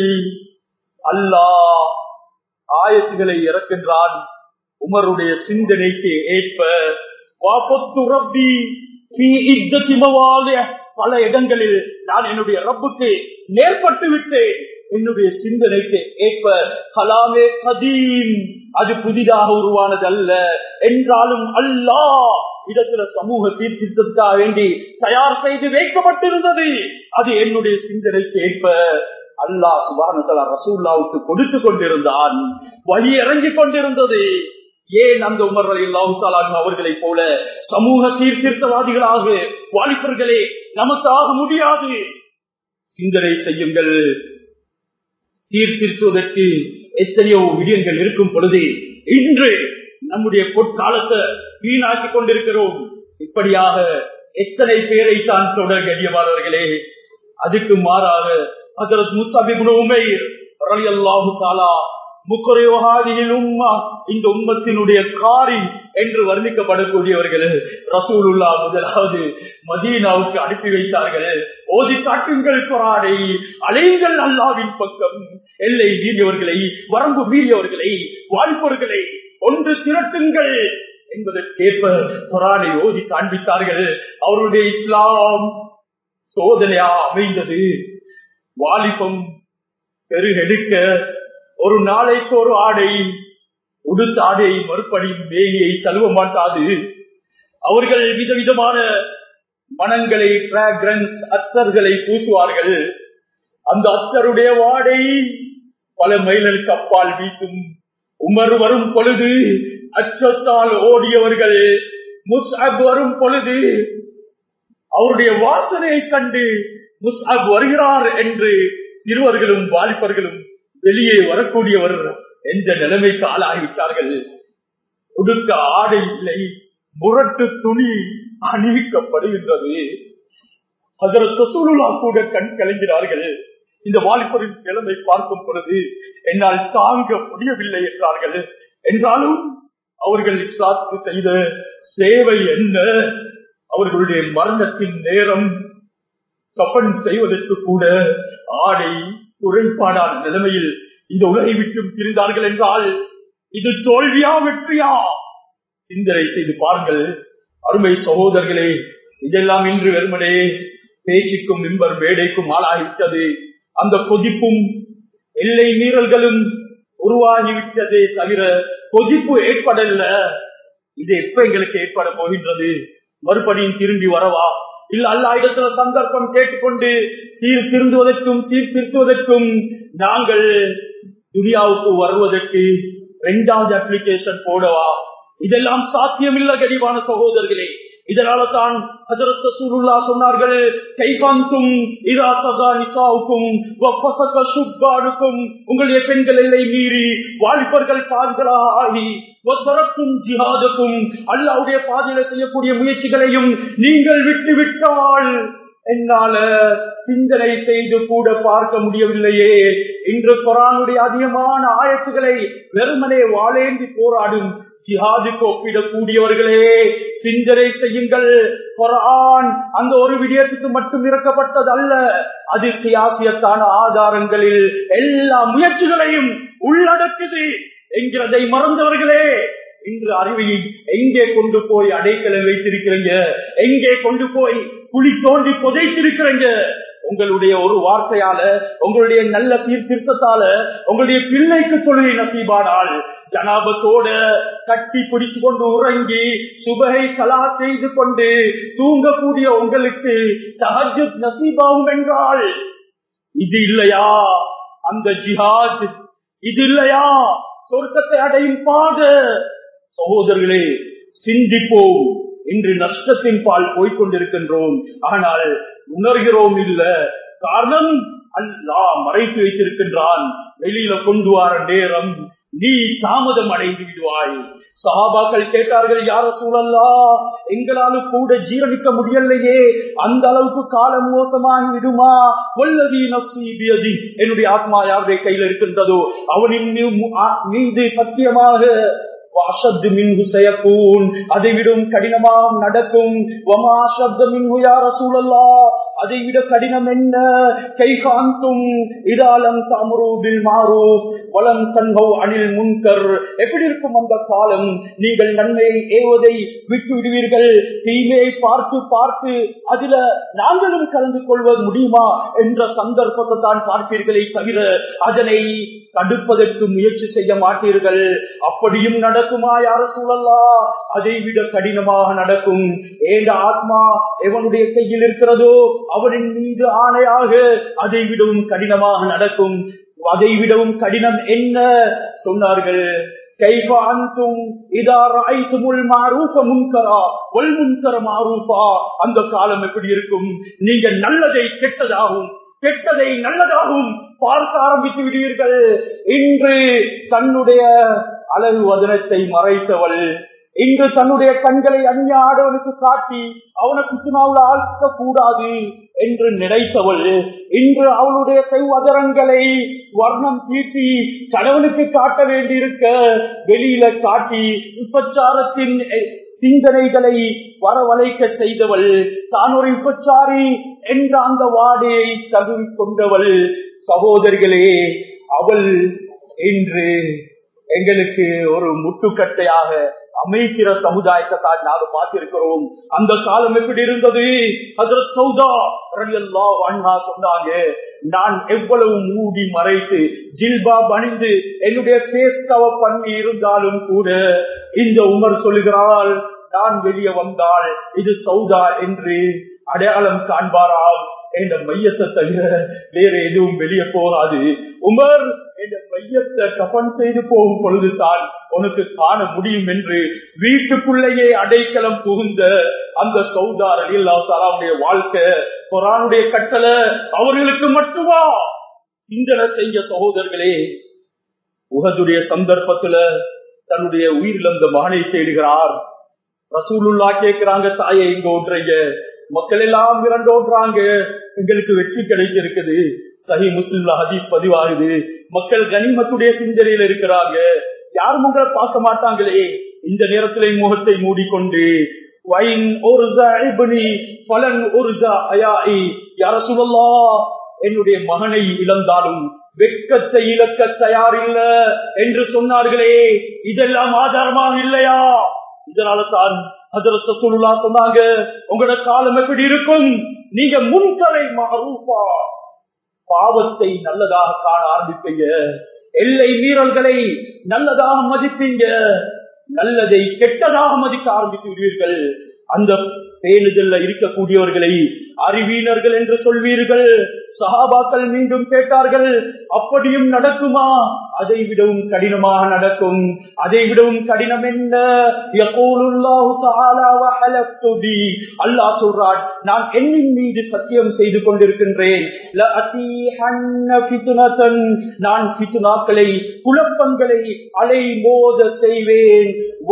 அல்லாஹ் ஆயத்துகளை இறக்கின்றான். உமருடைய சிந்தனைக்கு ஏற்ப பல இடங்களில் நான் என்னுடைய ரப்புக்கு நேர்பட்டு விட்டேன். என்னுடைய சிந்தனைக்கு ஏற்ப கலாமே கதீம், அது புதிதாக உருவானது அல்ல என்றாலும் அல்லாஹ் இடத்துல சமூக சீர்திருத்தத்துக்காக வேண்டி தயார் செய்து வைக்கப்பட்டிருந்தது. அது என்னுடைய சிந்தனைக்கு ஏற்ப அல்லாஹ் சுப்ஹானஹு வ தஆலா ரசூலுல்லாஹ்வுக்கு கொடுத்து கொண்டிருந்தான், வழி இறங்கிக் கொண்டிருந்தது. ஏன் அந்த உமர் ரலியல்லாஹு தஆலா அவர்களை போல சமூக சீர்திருத்தவாதிகளாக வாலிபர்களே நமக்கு ஆக முடியாது? சிந்தனை செய்யுங்கள். தீர்த்திருத்துவதற்கு எத்தனையோ விடயங்கள் இருக்கும் பொழுது இன்று நம்முடைய பொற்காலத்தை வீணாக்கிக் கொண்டிருக்கிறோம். இப்படியாக எத்தனை பேரை தான் தொடர் கண்ணியமானவர்களே. அதுக்கு மாறாக ஹஜ்ரத் முஸ்அப் இப்னு உமைர் ரலியல்லாஹு தஆலா முக்ரிஹாதில் உம்மா, இந்த உம்மத்தினுடைய காரி என்று வர்ணிக்கப்படக்கூடியவர்கள் ரசூலுல்லாஹ் முதலாவது மதீனாவுக்கு அனுப்பி வைத்தார்கள். ஓதி காட்டுங்கள் குர்ஆனை, அழையுங்கள் அல்லாஹ்வின் பக்கம். எல்லை மீறியவர்களை, வரம்பு மீறியவர்களை, வாலிபர்களை ஒன்று திரட்டுங்கள் என்பதற்கேற்ப குர்ஆனை ஓதி காண்பித்தார்கள். அவருடைய இஸ்லாம் சோதனையா அமைந்தது. வாலிபம் பெருகெடுக்க ஒரு நாளைக்கு ஒரு ஆடை, உடுத்த ஆடையை மறுபடியும் வேலியை தழுவ மாட்டாது. அவர்கள் விதவிதமான மனங்களை, அத்தர்களை பூசுவார்கள். அந்த அத்தருடைய வாடை பல மைல்களுக்கு அப்பால் வீசும். உமர் வரும் பொழுது அச்சத்தால் ஓடியவர்கள், முஸ்அப் வரும் பொழுது அவருடைய வாசனையை கண்டு முஸ்அப் வருகிறார் என்று சிறுவர்களும் வாலிபர்களும் வெளியே வரக்கூடியவர் எந்த நிலைமைக்கு ஆளாகிவிட்டார்கள். உடுக்க ஆடை இல்லை, முரட்டு துணி அணிவிக்கப்படுகின்றது. ஹஜ்ரத் ரசூலுல்லாஹ் கூட கண் கலங்கினார்கள். இந்த வாலிபரின் நிலைமை பார்க்கும் பொழுது என்னால் தாங்க முடியவில்லை என்றார்கள். என்றாலும் அவர்கள் இஸ்லாத்துக்கு செய்த சேவை என்ன? அவர்களுடைய மரணத்தின் நேரம் கஃன் செய்வதற்கு கூட ஆடை குறைபாடான நிலைமையில் இந்த உலகை விட்டும் பிரிந்தார்கள் என்றால் இது தோல்வியா வெற்றியா? சிந்தனை செய்து பாருங்கள் அருமை சகோதரர்களே. இதெல்லாம் இன்று வெறுமனே பேச்சுக்கும் மிம்பர் மேடைக்கும் ஆளாகிவிட்டது. அந்த கொதிப்பும் எல்லை மீறல்களும் உருவாகிவிட்டதே தவிர கொதிப்பு ஏற்படல. இது எப்ப எங்களுக்கு ஏற்பட போகின்றது? மறுபடியும் திரும்பி வரவா? இல்ல அல்லாஹ் இடத்துல சந்தர்ப்பம் கேட்டுக்கொண்டு சீர்திருத்துவதற்கும் நாங்கள் துனியாவுக்கு வருவதற்கு 2வது அப்ளிகேஷன் போடவா? இதெல்லாம் சாத்தியமில்லை கனிவான சகோதரர்களே. இதனால தான் ஹஜ்ரத் ரசூலுல்லாஹ் சொன்னார்கள், கைஃபந்தும் இதா தஸா நிசாவுக்கும் வஃபஸக சுப்பானுக்கும், உங்களுடைய பெண்கள் எல்லை மீறி வாலிபர்கள் பாவிகளாக ஆகி வதரக்கும் ஜிஹாதுக்கும், அல்லாஹ்வுடைய பாதையில செய்யக்கூடிய முயற்சிகளையும் நீங்கள் விட்டுவிட்டால் என்னால சிந்தனை செய்து கூட பார்க்க முடியவில்லையே. இன்று குர்ஆனுடைய அதிகமான ஆயத்துக்களை வெறுமனே வாளேந்தி போராடும் ஜிஹாதுக்கு ஒப்பிடக்கூடியவர்களே, சிந்தனை செய்யுங்கள். குர்ஆன் அந்த ஒரு விடயத்துக்கு மட்டும் இறக்கப்பட்டது அல்ல. அது கியாசியத்தான ஆதாரங்களில் எல்லா முயற்சிகளையும் உள்ளடக்குது என்கிறதை மறந்தவர்களே, இன்று அறிவை எங்கே கொண்டு போய் அடைக்கலம் வைத்திருக்கிறீங்க? எங்கே கொண்டு போய் குழி தோண்டி புதைத்திருக்கிறீங்க? உங்களுடைய ஒரு வார்த்தையால, உங்களுடைய நல்ல தீர்த்திருத்தத்தால உங்களுடைய பிள்ளைக்கு தொழுகை நசீபானால் ஜனாபத்தோட கட்டி பிடிச்சு கொண்டு உறங்கி சுபகை கலா செய்து கொண்டு தூங்கக்கூடிய உங்களுக்கு தஹஜ்ஜுத் நசீபாகும் என்றால் இது இல்லையா அந்த ஜிஹாத்? இது இல்லையா சொர்க்கத்தை அடையும் பாதை? சகோதரர்களே, சிந்திப்போம். இன்று நஷ்டத்தின் பால் போய்கொண்டிருக்கின்றோம். ஆனால் உணர்கிறோம் இல்ல. காரணம் அல்லாஹ் மறைத்து வைத்திருக்கின்றான். வெளியில கொண்டு வர நேரம் நீ தாமதம் அடைந்து விடுவாய். சஹாபாக்கள் கேட்டார்கள், யா ரசூலல்லாஹ், எங்களால கூட ஜீரணிக்க முடியலையே, அந்த அளவுக்கு காலம் மோசமாகி விடுமா? வல்லதி நஃப்ஸி பியதி, என்னுடைய ஆத்மா யாருடைய கையில் இருக்கின்றதோ அவனின் மீது சத்தியமாக அதைவிடும் கடினமாக நடக்கும். அதைவிட கடினம் என்ன? கைகாந்தும் இதாலம் தம்ரூபில் மாரூஃப் வலம் தன்ஹவ் அனில் முன்கர். எப்படி இருக்கும் அந்த காலம்? நீங்கள் நன்மையை ஏவதை விட்டு விடுவீர்கள், தீமையை பார்த்து பார்த்து அதில நாங்களும் கலந்து கொள்வது முடியுமா என்ற சந்தர்ப்பத்தை தான் பார்ப்பீர்களே தவிர அதனை தடுப்பதற்கு முயற்சி செய்ய மாட்டீர்கள். அப்படியும் நடக்குமா யா ரசூலல்லாஹ்? அதை விட கடினமாக நடக்கும். ஏண்ட ஆத்மா எவனுடைய கையில் இருக்கிறதோ அவனின் மீது ஆணையாக அதை விடவும் கடினமாக நடக்கும். அதை விடவும் கடினம் என்ன சொன்னார்கள்? கைஃப அன்தும் இதா ரஅய்துமுல் மஅரூஃப முன்கரா வல் முன்கர மஅரூஃபா. அந்த காலம் எப்படி இருக்கும்? நீங்க நல்லதை கெட்டதாகவும் கெட்டதை நல்லதாகவும் பார்க்க ஆரம்பித்து விடுவீர்கள். இன்று தன்னுடைய அழகு வதனத்தை மறைத்தவள், இன்று தன்னுடைய கண்களை அந்நிய ஆடவனுக்கு காட்டி அவனை குத்துனாவில் ஆழ்த்த கூடாது என்று நினைத்தவள், இன்று அவளுடைய கைவதரங்களை வர்ணம் தீட்டி கணவனுக்கு காட்ட வேண்டியிருக்க வெளியில காட்டி விபச்சாரத்தின் சிந்தனைகளை வரவழைக்க செய்தவள், தான் ஒரு விபச்சாரி என்ற அந்த வாடையை தகுதி கொண்டவள். சகோதரிகளே, அவள் இன்று எங்களுக்கு ஒரு முட்டுக்கட்டையாக அமைக்கிற சமுதாயத்தை தான் நாங்கள் பார்த்திருக்கிறோம். அந்த காலம் எப்படி இருந்தது? ஹஜ்ரத் சௌதா ரலியல்லாஹு அன்ஹா சொன்னாங்க, நான் எவ்வளவு மூடி மறைத்து ஜில்பாப் அணிந்து என்னுடைய ஃபேஸ் கவர் பண்ணி இருந்தாலும் கூட இந்த உமர் சொல்லுகிறாள், நான் வெளியே வந்தால் இது சௌதா என்று அடையாளம் காண்பாராம். என்ற மையத்தை தவிர வேற எதுவும் வெளியே போகாது. உமர், என்ற மையத்தை கபன் செய்து போகும் பொழுதுதான் உனக்கு காண முடியும் என்று வீட்டுக்குள்ளேயே அடைக்கலம் புகுந்த அந்த சௌதா ரலியல்லாஹு தஆலாவுடைய வாழ்க்கை, குர்ஆனுடைய கட்டளை அவர்களுக்கு மட்டுமா சிந்தனை செய்ய? சகோதரர்களே, உஹதுடைய சந்தர்ப்பத்துல தன்னுடைய உயிரிழந்த மகனை தேடுகிறார். ரசூலுல்லாஹ் கேட்கிறாங்க, தாயை இங்க ஓடுறீங்க, மக்கள் எல்லாம் இரண்டு ஓடுறாங்க, எங்களுக்கு வெற்றி கிடைச்சிருக்குது. சஹீஹ் முஸ்லிம்ல ஹதீஸ் பதிவாகுது. மக்கள் கனிமத்துடைய சிந்தனையில இருக்கிறாங்க, யாரும் உங்களை பார்க்க மாட்டாங்களே. இந்த நேரத்திலே முகத்தை மூடிக்கொண்டு என்னுடைய மகனை இழந்தாலும் வெட்கத்தை இழக்க தயாரில்ல என்று சொன்னார்களே, இதெல்லாம் ஆதாரமாக இல்லையா? இதனால தான் ஹஜ்ரத் ரசூலுல்லாஹ் சொன்னாங்க, உங்களோட காலம் எப்படி இருக்கும்? நீங்க முன்கரை மஅரூஃபா, பாவத்தை நல்லதாக காண ஆரம்பிப்பீங்க, எல்லை மீறல்களை நல்லதாக மதிப்பீங்க, நல்லதை கெட்டதாக மதிக்க ஆரம்பித்து விடுவீர்கள். அந்த பேணுதல்ல இருக்கக்கூடியவர்களை அறிவீனர்கள் என்று சொல்வீர்கள். சஹாபாக்கள் மீண்டும் கேட்டார்கள், அப்படியும் நடக்குமா? அதை விடவும் கடினமாக நடக்கும். அதை விடவும் கடினம் என்ன? அல்லாஹ் சொல்றான், நான் என்னின் மீது சத்தியம் செய்து கொண்டிருக்கின்றேன், நான் ஃபித்னாக்களை, குழப்பங்களை அலை மோத செய்வேன்.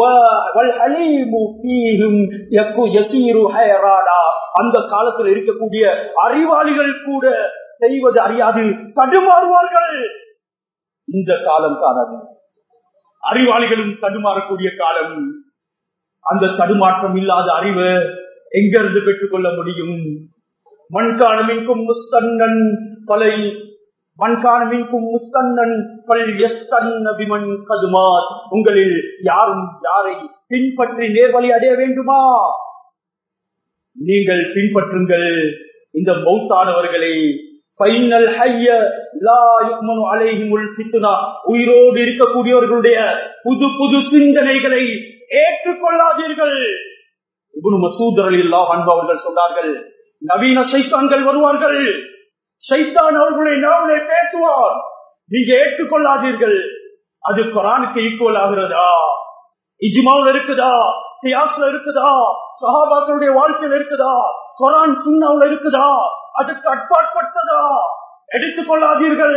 அந்த காலத்தில் இருக்கக்கூடிய அறிவாளிகள் கூட செய்வது அறியாது தடுமாறுவார்கள். இந்த காலம் காணாது, அறிவாளிகளும் தடுமாறக்கூடிய காலம். அந்த தடுமாற்றம் இல்லாத அறிவு எங்கிருந்து பெற்றுக் கொள்ள முடியும்? மண்காணமின்கும் முஸ்தன்னன் பலை, மண்காணமின்கும் முஸ்தன்னன் பல் எஸ்தன்ன பிமன் கதுமாத். உங்களில் யாரும் யாரை பின்பற்றி நேர்வழி அடைய வேண்டுமா? நீங்கள் பின்பற்றுங்கள் இந்த மௌத்தானவர்களை. உயிரோடு இருக்கக்கூடியவர்களுடைய புது புது சிந்தனைகளை ஏற்றுக்கொள்ளாதீர்கள். இப்னு மஸ்ஊத் ரலியல்லாஹு அன்ஹு அவர்கள் சொன்னார்கள், நவீன ஷைத்தான்கள் வருவார்கள், ஷைத்தான் அவர்களுடைய நாவலை பேசுவார், நீங்க ஏற்றுக்கொள்ளாதீர்கள். அது குர்ஆனுக்கு ஈக்குவல் ஆகிறதா? இஜ்மாவுல இருக்குதா? கியாஸ்ல இருக்குதா? சஹாபாக்களுடைய வாழ்க்கையில் இருக்குதா? குர்ஆன் சுன்னாவுல இருக்குதா? அதுக்கு அட்பாட்பட்டதா? எடுத்துக்கொள்ளாதீர்கள்.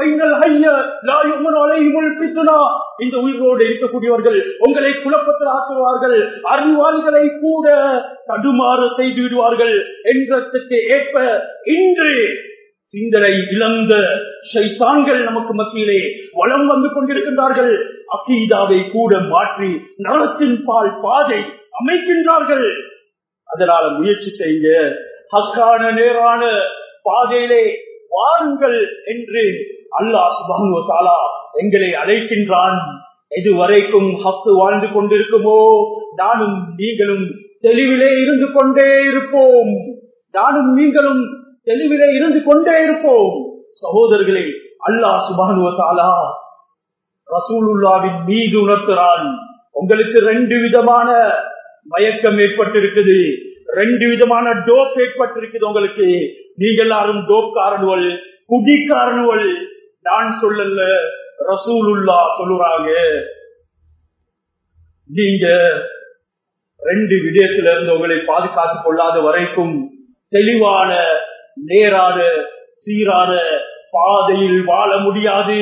இந்த உயிரோடு இருக்கக்கூடியவர்கள் உங்களை குழப்பத்தில் ஆக்குவார்கள், அறிவாளிகளை கூட தடுமாறு செய்து விடுவார்கள் என்றதுக்கு ஏற்ப இன்று சிந்தனை இழந்த ஷைத்தான்கள் நமக்கு மத்தியிலே வலம் வந்து கொண்டிருக்கின்றார்கள். அகீதாவை கூட மாற்றி நரகத்தின் பால் பாதை அமைக்கின்றார்கள். அதனால முயற்சி செய்ய ஹக்கான நேரான பாதையிலே வாருங்கள் என்று அல்லாஹ் சுப்ஹானஹு வ தஆலா எங்களை அழைக்கின்றான். எதுவரைக்கும் ஹக்கு வாழ்ந்து கொண்டிருக்குமோ நானும் நீங்களும் தெளிவிலே இருந்து கொண்டே இருப்போம். நானும் நீங்களும் தெளிவிலே இருந்து கொண்டே இருப்போம். சகோதரர்களே, அல்லாஹ் சுப்ஹானஹு வ தஆலா ரசூலுல்லாஹ்வின் மீது உணர்த்துறான், உங்களுக்கு 2 விதமான மயக்கம் ஏற்பட்டிருக்குது, 2 விதமான டோப் ஏற்பட்டிருக்குது உங்களுக்கு. நீங்க எல்லாரும் டோப் காரணவள், குடி காரணவள். நான் சொல்லல, ரசூலுல்லாஹ் சொல்லுறாங்க. நீங்க 2 விடயத்திலிருந்து உங்களை பாதுகாத்துக் கொள்ளாத வரைக்கும் தெளிவான நேரான சீரான பாதையில் வாழ முடியாது.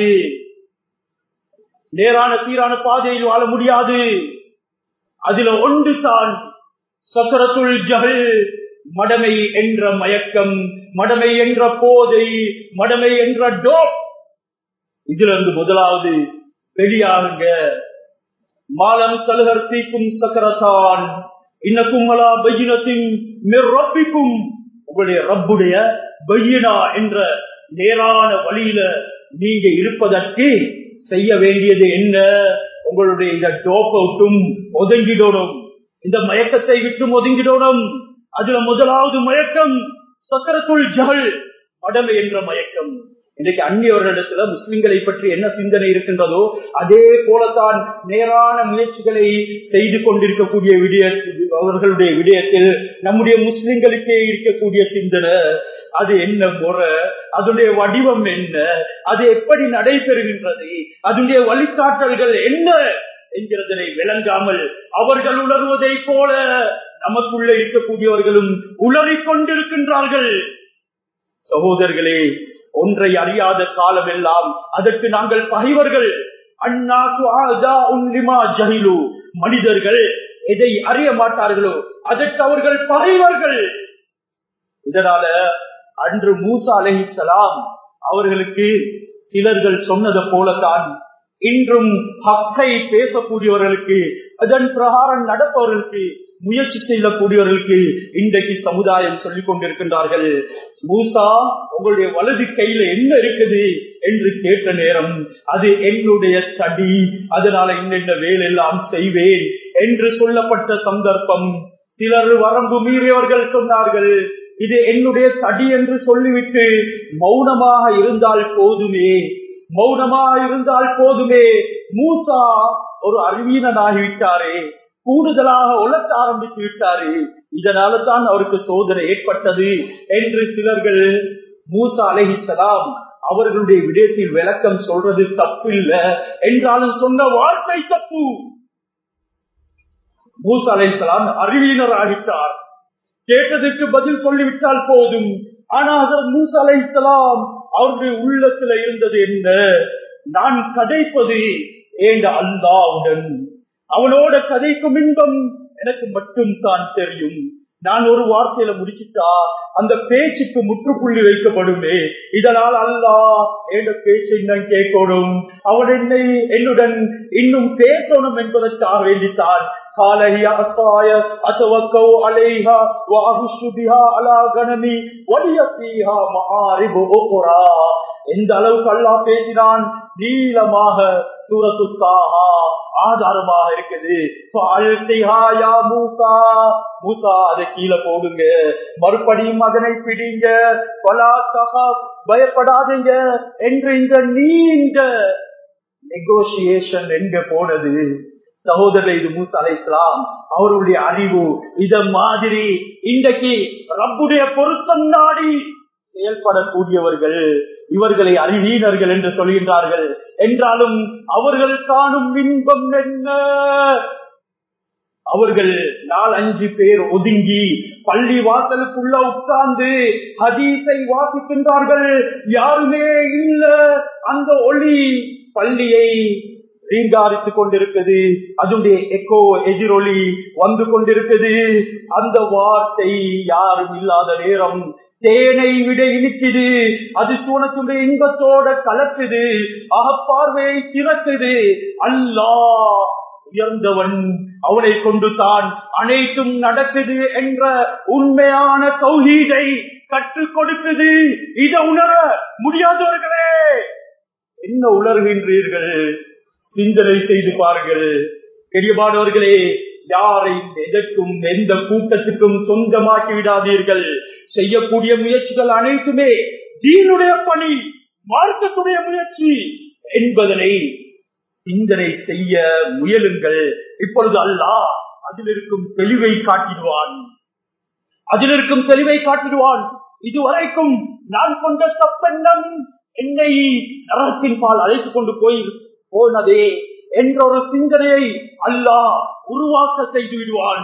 நேரான சீரான பாதையில் வாழ முடியாது. அதுல ஒன்று தான் சக்கரத்துல் ஜஹல், மடமை என்ற மயக்கம், மடமை என்ற போதை, மடமை என்ற டோப். இதுல இருந்து முதலாவது வெளியாகுங்க. மாலம் தலுகர் தீக்கும் சக்கரத்தான் இன்னக்கும் அலா பையினத்தின் மிர்ரப்பிக்கும், உங்களுடைய ரப்புடைய பையினா என்ற நேரான வழியில நீங்க இருப்பதற்கு செய்ய வேண்டியது என்ன? உங்களுடைய இந்த டோப்பை விட்டும் ஒதுங்கிடணும், இந்த மயக்கத்தை விட்டும் ஒதுங்கிடணும். அதுல முதலாவது மயக்கம் சக்கரத்துல் ஜஹல், மடமை என்ற மயக்கம். இன்றைக்கு அந்நியவர்களிடத்துல முஸ்லிம்களை பற்றி என்ன சிந்தனை இருக்கின்றதோ அதே போலத்தான் நேரான முயற்சிகளை செய்து கொண்டிருக்கக்கூடிய அவர்களுடைய விடயத்தில் நம்முடைய முஸ்லிம்களுக்கே இருக்கக்கூடிய சிந்தனை. அது என்ன முறை, அதனுடைய வடிவம் என்ன, அது எப்படி நடைபெறுகின்றது, அதனுடைய வழிகாட்டல்கள் என்ன என்கிறதனை விளங்காமல் அவர்கள் உணர்வதை போல நமக்குள்ள இருக்கக்கூடியவர்களும் உளறிக் கொண்டிருக்கின்றார்கள். சகோதரர்களே, ஒன்றை அறியாத காலம் எல்லாம் அதற்கு நாங்கள் பகைவர்கள். மனிதர்கள் எதை அறிய மாட்டார்களோ அதற்கு அவர்கள் பகைவர்கள். இதனால அன்று மூசா அலைஹிஸ்ஸலாம் அவர்களுக்கு சிலர்கள் சொன்னது போலத்தான் இன்றும் ஹக்கை பேசக்கூடியவர்களுக்கு, அதன் பிரகாரம் நடப்பவர்களுக்கு, முயற்சி செய்யக்கூடியவர்களுக்கு இன்றைக்கு சமுதாயம் சொல்லிக் கொண்டிருக்கின்றார்கள். மூசா, உங்களுடைய வலது கையில என்ன இருக்குது என்று கேட்ட நேரம், அது என்னுடைய தடி, அதனால இன்னென்ன வேலெல்லாம் செய்வேன் என்று சொல்லப்பட்ட சந்தர்ப்பம். சிலர் வரம்பு மீறியவர்கள் சொன்னார்கள், இது என்னுடைய தடி என்று சொல்லிவிட்டு மௌனமாக இருந்தால் போதுமே, மௌனமாக இருந்தால் போதுமே. மூசா ஒரு அறிவீனனாகிவிட்டாரே, கூடுதலாக உலக்க ஆரம்பித்து விட்டாரு, இதனால தான் அவருக்கு சோதனை ஏற்பட்டது என்று சிலர்கள் மூசா அலைஹிஸ்ஸலாம் அவர்களுடைய விடயத்தில் விளக்கம் சொல்றது தப்பில்லை என்றாலும் சொன்ன வார்த்தை தப்பு. மூசா அலைஹிஸ்ஸலாம் அறிவியனர் ஆகிட்டார், கேட்டதுக்கு பதில் சொல்லிவிட்டால் போதும். ஆனால் மூசா அலைஹிஸ்ஸலாம் அவருடைய உள்ளத்துல இருந்தது என்ன? நான் கதைப்பது ஏண்ட அல்லாஹ்வுடன், அவனோட கதைக்கும் இன்பம் எனக்கு மட்டும் தான் தெரியும். நான் ஒரு வார்த்தையில முடிச்சுட்டா அந்த பேச்சுக்கு முற்றுப்புள்ளி வைக்கப்படுமே. இதனால் அல்லாஹ் என்ற பேச்சை நான் கேட்கணும், அவன் என்னுடன் இன்னும் பேசணும் என்பதற்காக வேண்டித்தான் எந்த அளவுக்கு அல்லாஹ் பேசினான் நீளமாக சூரத்து தாஹா ஆதாரமாக இருக்குது. மூசா அதை கீழே போடுங்க, மறுபடியும் அதனை பிடிங்க, பயப்படாதீங்க என்று இந்த நீண்ட நெகோசியேஷன் எங்க போனது? சகோதரர், இது மூசா அலைஹிஸ்ஸலாம் அவருடைய அறிவு. இத மாதிரி இன்றைக்கு ரப்புடைய பொருத்தம் நாடி செயல்படக்கூடியவர்கள் இவர்களை அறிவீனர்கள் என்று சொல்கின்றார்கள். என்றாலும் அவர்கள் காணும் இன்பம் என்ன? அவர்கள் 4-5 பேர் ஒதுங்கி பள்ளி வாசலுக்குள்ள உட்கார்ந்து ஹதீஸை வாசிக்கின்றார்கள். யாருமே இல்ல, அந்த ஒளி பள்ளியை ரீங்காரித்துக் கொண்டிருக்கிறது, அதனுடைய எக்கோ எதிரொலி வந்து கொண்டிருக்கிறது. அந்த வார்த்தை யாரும் இல்லாத நேரம் தேனை விட இனிக்குது, அது சூனத்துடைய இன்பத்தோட கலக்குது, அகப்பார்வையை திறக்குது. அல்லாஹ் உயர்ந்தவன், அவனை கொண்டு தான் அனைத்தும் நடக்குது என்ற உண்மையான தௌஹீதை கற்றுக் கொடுக்குது. இதை உணர முடியாதவர்களே என்ன உணர்கின்றீர்கள்? சிந்தனை செய்து பாருங்கள். பெரியபானவர்களே, யாரை எதற்கும் எந்த கூட்டத்துக்கும் சொந்தமாக்கி விடாதீர்கள். செய்யக்கூடிய முயற்சிகள் அனைத்துமே தீனுடைய பணி, மார்க்கத்துடைய முயற்சி என்பதனை சிந்தனை செய்ய முயலுங்கள். இப்பொழுது அல்லாஹ் அதில் இருக்கும் தெளிவை காட்டிடுவான், அதில் இருக்கும் தெளிவை காட்டிடுவான். இதுவரைக்கும் நான் கொண்ட தப்பெண்ணம் என்னை நரகத்தின் பால் அழைத்துக் கொண்டு போனதே என்ற ஒரு சிந்தனையை அல்லாஹ் உருவாக்க செய்து விடுவான்.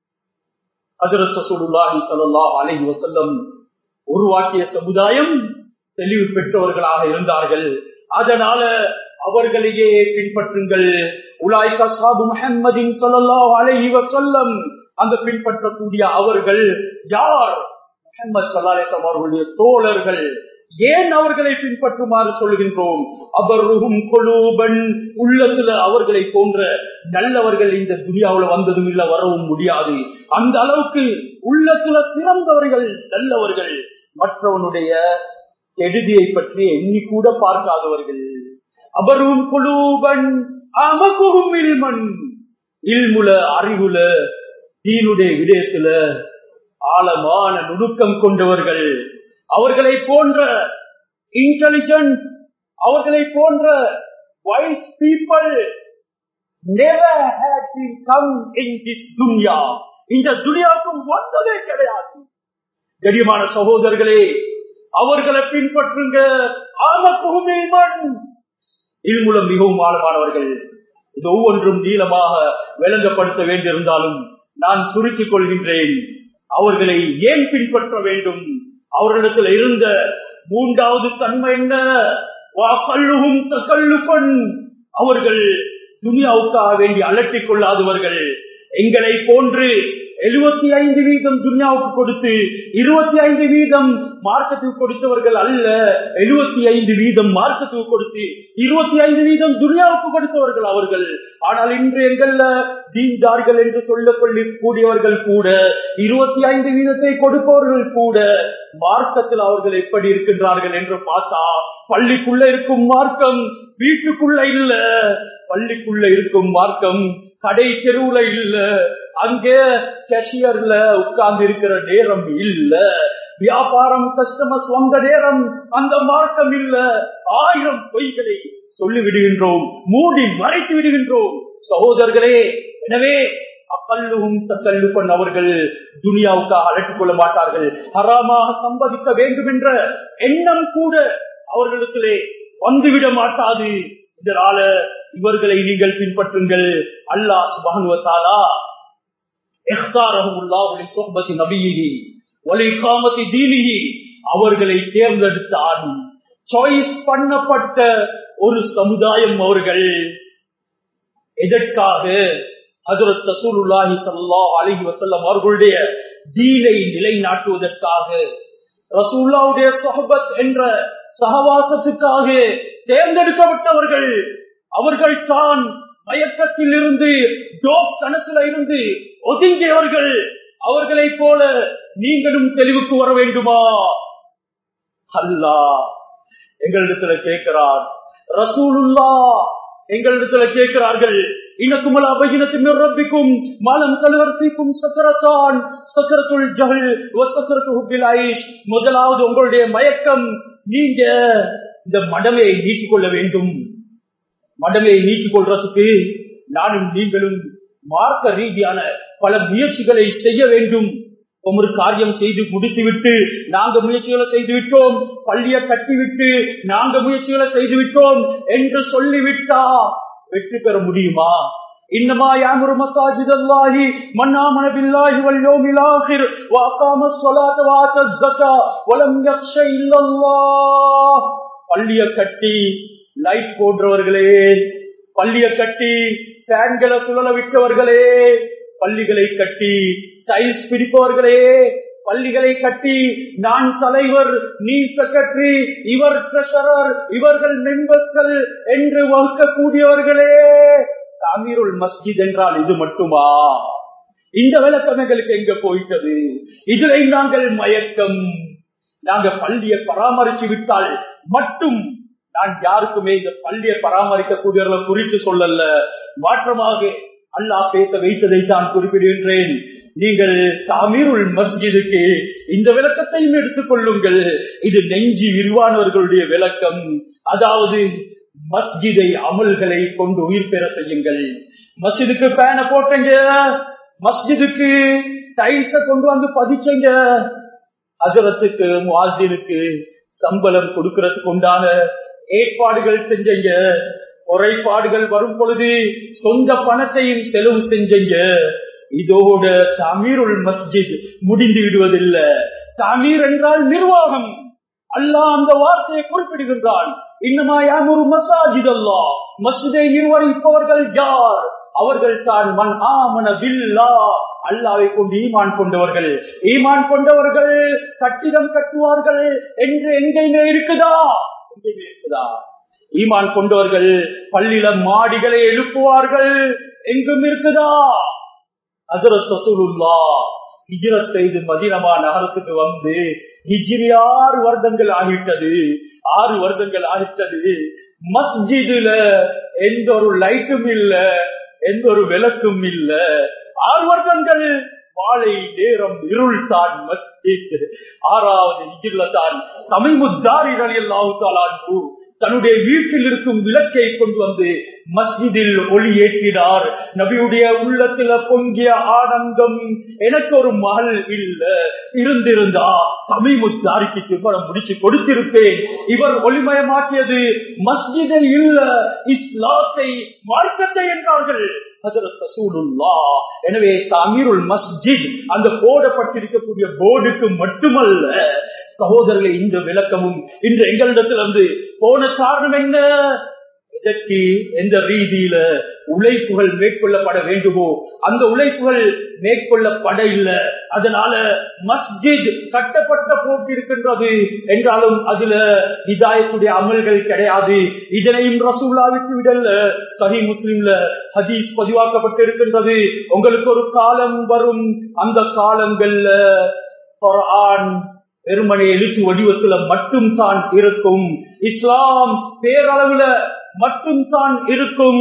ஹஜ்ரத் ரசூலுல்லாஹி ஸல்லல்லாஹு அலைஹி வஸல்லம் உருவாக்கிய சமுதாயம் தெளிவு பெற்றவர்களாக இருந்தார்கள். அதனால அவர்களையே பின்பற்றுங்கள். உலாய்க அஸ்ஹாபு முஹம்மதின் ஸல்லல்லாஹு அலைஹி வஸல்லம், அந்த பின்பற்றக்கூடிய அவர்கள் யார்? முஹம்மது ஸல்லல்லாஹு அலைஹி வஸல்லம் அவர்களுடைய தோழர்கள். ஏன் அவர்களை பின்பற்றுமாறு சொல்கின்றோம்? அபர்ருஹும் குலூபன், உள்ளத்துல அவர்களை போன்ற நல்லவர்கள் இந்த துனியாவுல வந்ததும் இல்ல, வரவும் முடியாது. அந்த அளவுக்கு உள்ளத்துல சிறந்தவர்கள், நல்லவர்கள், மற்றவனுடைய கெடுதியை பற்றி எண்ணி கூட பார்க்காதவர்கள். அபர்ருஹும் குலூபன் அமகுஹும் இல்மன், இல்முல, அறிவுல, தீனுடைய விடயத்துல ஆழமான நுணுக்கம் கொண்டவர்கள். அவர்களை போன்ற இன்டெலிஜென்ட், அவர்களை போன்ற wise people never had been come in this dunya. இந்த துனியாவுக்கு வந்ததே கிடையாது. கண்ணியமான சகோதரர்களே, அவர்களை பின்பற்றுங்க. ஆமக்குஹும் இல்மன், இல்முலம் மிகவும் ஆழமானவர்கள். இது ஒவ்வொன்றும் நீளமாக விளங்கப்படுத்த வேண்டியிருந்தாலும் நான் சுருக்கிக் கொள்கின்றேன். அவர்களை ஏன் பின்பற்ற வேண்டும்? அவர்களிடத்தில் இருந்த மூன்றாவது தன்மை என்ன? அவர்கள் துனியாவுக்காக வேண்டி அலட்டிக் கொள்ளாதவர்கள். எங்களை போன்று 75% துன்யாவுக்கு கொடுத்து 25% மார்க்கத்துக்கு கொடுத்தவர்கள் அல்ல. 75% மார்க்கத்துக்கு கொடுத்து 25% துன்யாவுக்கு கொடுத்தவர்கள் அவர்கள். ஆனால் இன்று எங்கள்ல தீன்தார்கள் என்று சொல்லக்கூடியவர்கள் கூட, 25% கொடுப்பவர்கள் கூட, மார்க்கத்தில் அவர்கள் எப்படி இருக்கின்றார்கள் என்று பார்த்தா, பள்ளிக்குள்ள இருக்கும் மார்க்கம் வீட்டுக்குள்ள இல்ல, பள்ளிக்குள்ள இருக்கும் மார்க்கம் கடை தெருவுல இல்ல, அங்கே கேஷியர்ல உட்கார்ந்து இருக்கிற நேரம் இல்ல, வியாபாரம் கஸ்டமர்ஸ் வந்த நேரம் அந்த மார்க்கம் இல்ல. 1000 பொய்களை சொல்லி விடுகின்றோம், மூடி மறைத்து விடுகின்றோம் சகோதரர்களே. எனவே அக்கல்லுவும் தக்கல்லுப்பன் அவர்கள் துனியாவுக்காக அழைத்துக் கொள்ள மாட்டார்கள். ஹராமாக சம்பாதிக்க வேண்டும் என்ற எண்ணம் கூட அவர்களிடத்திலே வந்துவிட மாட்டாது. இதனால இவர்களை நீங்கள் பின்பற்றுங்கள். அல்லாஹ் சுப்ஹானஹு வ தஆலா இக்தாரஹுல்லாஹு லி சுஹ்பத்தி நபியிஹி வ லி இகாமத்தி தீனிஹி, அவர்களை தேர்ந்தெடுத்தான். சாய்ஸ் பண்ணப்பட்ட ஒரு சமுதாயம் அவர்கள். எதற்காக? ஹஜ்ரத் ரசூலுல்லாஹி ஸல்லல்லாஹு அலைஹி வஸல்லம் அவர்களுடைய தீனை நிலைநாட்டுவதற்காக, ரசூலுல்லாஹ்வுடைய சுஹபத் என்ற சகவாசத்துக்காக தேர்ந்தெடுக்கப்பட்டவர்கள். அவர்கள் தான் மயக்கத்தில் இருந்து, தோஸ்தனத்தில் இருந்து ஒதுங்கியவர்கள். அவர்களை போல நீங்களும் தெளிவுக்கு வர வேண்டுமா? அல்லாஹ் எங்களிடத்துல கேட்கிறார், ரசூலுல்லாஹ் எங்களிடத்துல கேட்கிறார்கள். இன்னக்குமல அபகினத்தின் ரப்பிக்கும் மாலம் தலவர்த்திக்கும் சக்கரத்தான் சக்கரத்துல் ஜஹல் வ சக்கரத்து ஹுப்பில் ஐஷ். முதலாவது உங்களுடைய மயக்கம். நீங்க இந்த மடமையை நீக்கிக் கொள்ள வேண்டும். மடமையை நீக்கிக் கொள்றதுக்கு நானும் நீங்களும் மார்க்க ரீதியான பல முயற்சிகளை செய்ய வேண்டும். ஒரு காரியம் செய்து முடித்துவிட்டு நாங்க முயற்சிகளை செய்துவிட்டோம், பள்ளியை கட்டிவிட்டு நாங்க முயற்சிகளை செய்துவிட்டோம் என்று சொல்லிவிட்டா வெற்றி பெற முடியுமா? இன்னமா யாமுரு மஸாஜிதல்லாஹி மன் ஆமன பில்லாஹி வல் யௌமில் ஆகிர் வ அகாமஸ் ஸலாத வ ஆத்தஸ் ஸகா வ லம் யக்ஷ இல்லல்லாஹ். பள்ளியை கட்டி லைட் போடுறவர்களே, பள்ளியை கட்டி ஃபேன்களை சுழல விட்டவர்களே, பள்ளிகளை கட்டி டைல்ஸ் பிடிப்பவர்களே, பள்ளிகளை கட்டி நான் தலைவர், நீ செக்ரட்டரி, இவர் ட்ரெஷரர், இவர்கள் மெம்பர்கள் என்று வகுக்கக்கூடியவர்களே, தாமீருல் மஸ்ஜித் என்றால் இது மட்டுமா? இந்த விளக்கம் எங்களுக்கு எங்க போயிட்டது? இதில் நாங்கள் மயக்கம். நாங்க பள்ளியை பராமரிச்சு விட்டால் மட்டும், நான் யாருக்குமே இந்த பள்ளியை பராமரிக்கக்கூடியவர்களை குறித்து சொல்லல, மாற்றமாக அல்லாஹ் பேச வைத்ததை தான் குறிப்பிடுகின்றேன். நீங்கள் தாமீருல் மஸ்ஜிதுக்கு இந்த விளக்கத்தையும் எடுத்துக் கொள்ளுங்கள். இது நெஞ்சி விரிவானவர்களுடைய விளக்கம். அதாவது மஸ்ஜிதை அமல்களை கொண்டு உயிர் பெற செய்யுங்கள். மஸ்ஜிதுக்கு பேனை போட்டீங்க, மஸ்ஜிதுக்கு டைல்ஸ கொண்டு வந்து பதிச்சீங்க, ஹஜரத்துக்கு முஅஸ்ஸினுக்கு சம்பளம் கொடுக்கறதுக்கு உண்டான ஏற்பாடுகள் செஞ்சீங்க, குறைபாடுகள் வரும் பொழுது சொந்த பணத்தையும் செலவு செஞ்சீங்க. இதோட தாமீருல் மஸ்ஜித் முடிந்து விடுவதில்லை. தாமீர் என்றால் நிர்வாகம். அல்லாஹ் அந்த வார்த்தையை குறிப்பிடுகின்றான். இன்னமா யாமுரு மஸாஜித் அல்லாஹ், மஸ்ஜிதை நிர்வகிப்பவர்கள் யார்? அவர்கள் தான் மன் ஆமன பில்லாஹ், அல்லாஹ்வை கொண்டு ஈமான் கொண்டவர்கள். ஈமான் கொண்டவர்கள் கட்டிடம் கட்டுவார்கள் என்று எங்கேயுமே இருக்குதா? எங்கேயுமே இருக்குதா? ஈமான் கொண்டவர்கள் பள்ளியில மாடிகளை எழுப்புவார்கள் எங்கும் இருக்குதா? ஹஜ்ரத் ரசூலுல்லாஹ் ஹிஜ்ரத் செய்து மதீனா நகரத்துக்கு வந்து ஹிஜ்ரி 6 வருடங்கள் ஆகிவிட்டது. 6 வருடங்கள் ஆகிவிட்டது. மஸ்ஜிதுல எந்த ஒரு லைட்டும் இல்ல, எந்த ஒரு விளக்கும் இல்ல. 6 வருடங்கள் மாலை நேரம் இருள் தான் மஸ்ஜித். 6வது ஹிஜ்ரில தான் தமீமுத்தாரி ரலியல்லாஹு தஆலா அன்ஹு தன்னுடைய வீட்டில் இருக்கும் விளக்கை கொண்டு வந்து மஸ்ஜிதில் ஒளி ஏற்றினார். நபியுடைய உள்ளத்துல பொங்கிய ஆனந்தம், எனக்கு ஒரு மகள் இல்ல, இருந்திருந்தா தமீமுத்தாரிக்கு திருமணம் முடிச்சு கொடுத்திருப்பேன். இவர் ஒளிமயமாக்கியது மஸ்ஜிதை இல்ல, இஸ்லாத்தை, மார்க்கத்தை என்றார்கள் ஹஜ்ரத் ரசூலுல்லாஹ். எனவே தமீருல் மஸ்ஜித் அந்த போடப்பட்டிருக்கக்கூடிய போர்டுக்கு மட்டுமல்ல சகோதரர்களே, இந்த விளக்கமும் இன்று எங்களிடத்திலிருந்து போன காரணம் என்ன? இதற்கு எந்த ரீதியில உழைப்புகள் மேற்கொள்ளப்பட வேண்டுமோ அந்த உழைப்புகள் மேற்கொள்ளப்பட இல்லை. அதனால மஸ்ஜித் கட்டப்பட்ட போக்கு இருக்கின்றது என்றாலும் அதுல ஹிதாயத்துடைய அமல்கள் கிடையாது. இதனையும் ரசூலுல்லாஹ்வுக்கு விடல்ல. சஹீஹ் முஸ்லிம்ல ஹதீஸ் பதிவாக்கப்பட்டு இருக்கின்றது. உங்களுக்கு ஒரு காலம் வரும், அந்த காலங்கள்ல குர்ஆன் பெருமனை எழுத்து வடிவத்துல மட்டும் தான் இருக்கும். இஸ்லாம் பேரளவுல மட்டும் தான் இருக்கும்.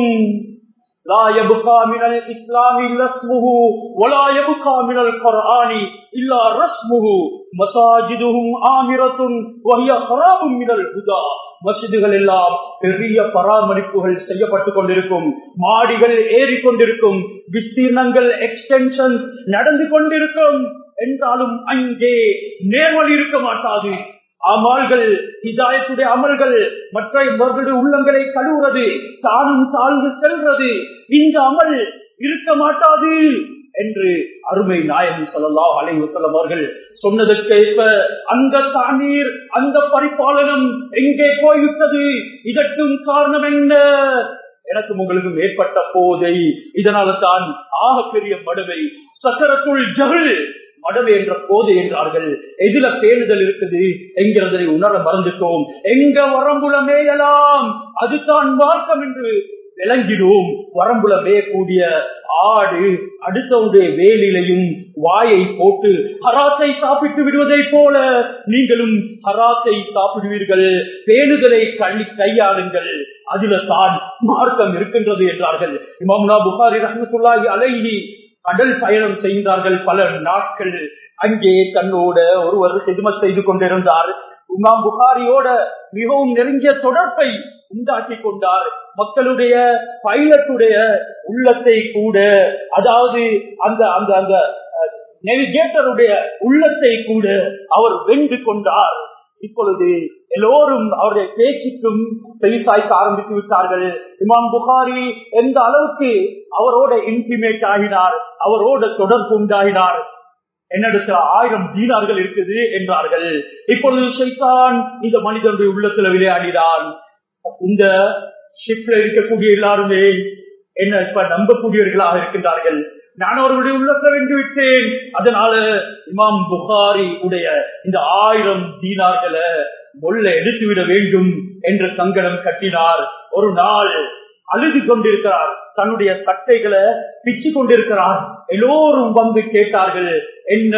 லா யப்கா மினல் இஸ்லாமி இல்லா இஸ்முஹு வலா யப்கா மினல் குர்ஆனி இல்லா ரஸ்முஹு மஸாஜிதுஹும் ஆமிரத்துன் வஹிய கராபும் மினல் ஹுதா. மஸ்ஜிதுகள் எல்லாம் பெரிய பராமரிப்புகள் செய்யப்பட்டுக் கொண்டிருக்கும், மாடிகள் ஏறிக்கொண்டிருக்கும், விஸ்தீர்ணங்கள் எக்ஸ்டென்ஷன் நடந்து கொண்டிருக்கும். என்றாலும் அங்கே நேர்வழி இருக்க மாட்டாது. அமல்கள், ஹிதாயத்துடைய அமல்கள், மற்றவர்களுடைய உள்ளங்களை கழுவுறது, தானும் தாழ்ந்து செல்றது, இந்த அமல் இருக்க மாட்டாது என்று அருமை நாயகம் ஸல்லல்லாஹு அலைஹி வஸல்லம் அவர்கள் சொன்னதற்கேற்ப அந்த தண்ணீர், அந்த பரிபாலனம் எங்கே போய்விட்டது? இதற்கும் காரணம் என்ன? எனக்கும் உங்களுக்கும் ஏற்பட்ட போதை. இதனால தான் ஆகப்பெரிய மடுவை சக்கரத்துள் ஜஹல் மடவை என்ற போதை என்றார்கள். எதில பேணுதல் இருக்குது என்கிறதை உணர மறந்துட்டோம். எங்க வரம்புல மேயலாம், அதுதான் மார்க்கம் என்று விளங்கிடும். வரம்புல மேயக்கூடிய ஆடு அடுத்தவுடைய வேலிலையும் வாயை போட்டு ஹராத்தை சாப்பிட்டு விடுவதை போல நீங்களும் ஹராத்தை சாப்பிடுவீர்கள். பேணுதலை கையாளுங்கள், அதில தான் மார்க்கம் இருக்கின்றது என்றார்கள். இமாம் புகாரி ரஹ்மத்துல்லாஹி அலைஹி கடல் பயணம் செய்தார்கள் பல நாட்கள். அங்கே தன்னோட ஒருவர் ஹிதமத் செய்து கொண்டிருந்தார். இமாம் புகாரியோட மிகவும் நெருங்கிய தொடர்பை உண்டாக்கி கொண்டார். மக்களுடைய பைலட்டுடைய உள்ளத்தை கூட, அதாவது அந்த அந்த அந்த நேவிகேட்டருடைய உள்ளத்தை கூட அவர் வென்று கொண்டார். இப்பொழுது எல்லோரும் அவருடைய பேச்சுக்கும் செவிசாய்க்க ஆரம்பித்து விட்டார்கள். இமாம் புகாரி எந்த அளவுக்கு அவரோட இன்டிமேட் ஆகினார், அவரோட தொடர்பு உண்டாகினார். என்னிடத்துல 1000 தீனார்கள் இருக்குது என்றார்கள். இப்பொழுது ஷைத்தான் இந்த மனிதனுடைய உள்ளத்துல விளையாடினான். இந்த ஷிப்ல இருக்கக்கூடிய எல்லாருமே என்ன இப்ப நம்பக்கூடியவர்களாக இருக்கின்றார்கள். நான் அவர்களுடைய உள்ளத்தை வென்று விட்டேன். அதனால இமாம் புகாரி உடைய இந்த 1000 தீனார்களை மொல்ல எடுத்துவிட வேண்டும் என்று சங்கடம் கட்டினார். ஒரு நாள் அழுது கொண்டிருக்கிறார், தன்னுடைய சட்டைகளை பிச்சு கொண்டிருக்கிறார். எல்லோரும் வந்து கேட்டார்கள், என்ன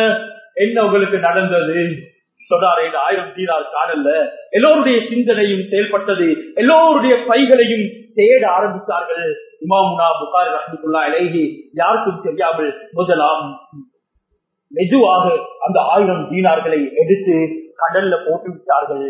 என்ன உங்களுக்கு நடந்தது? சொன்னார், 1000 தீனார் காணல. எல்லோருடைய சிந்தனையும் செயல்பட்டது, எல்லோருடைய பைகளையும் தேட ஆரம்பித்தார்கள். இமாமுனா புகாரி ரஹ்மத்துல்லாஹி அலைஹி யாருக்கும் தெரியாமல் முதலாம் மெதுவாக அந்த 1000 தீனார்களை எடுத்து கடல்ல போட்டு விட்டார்கள்.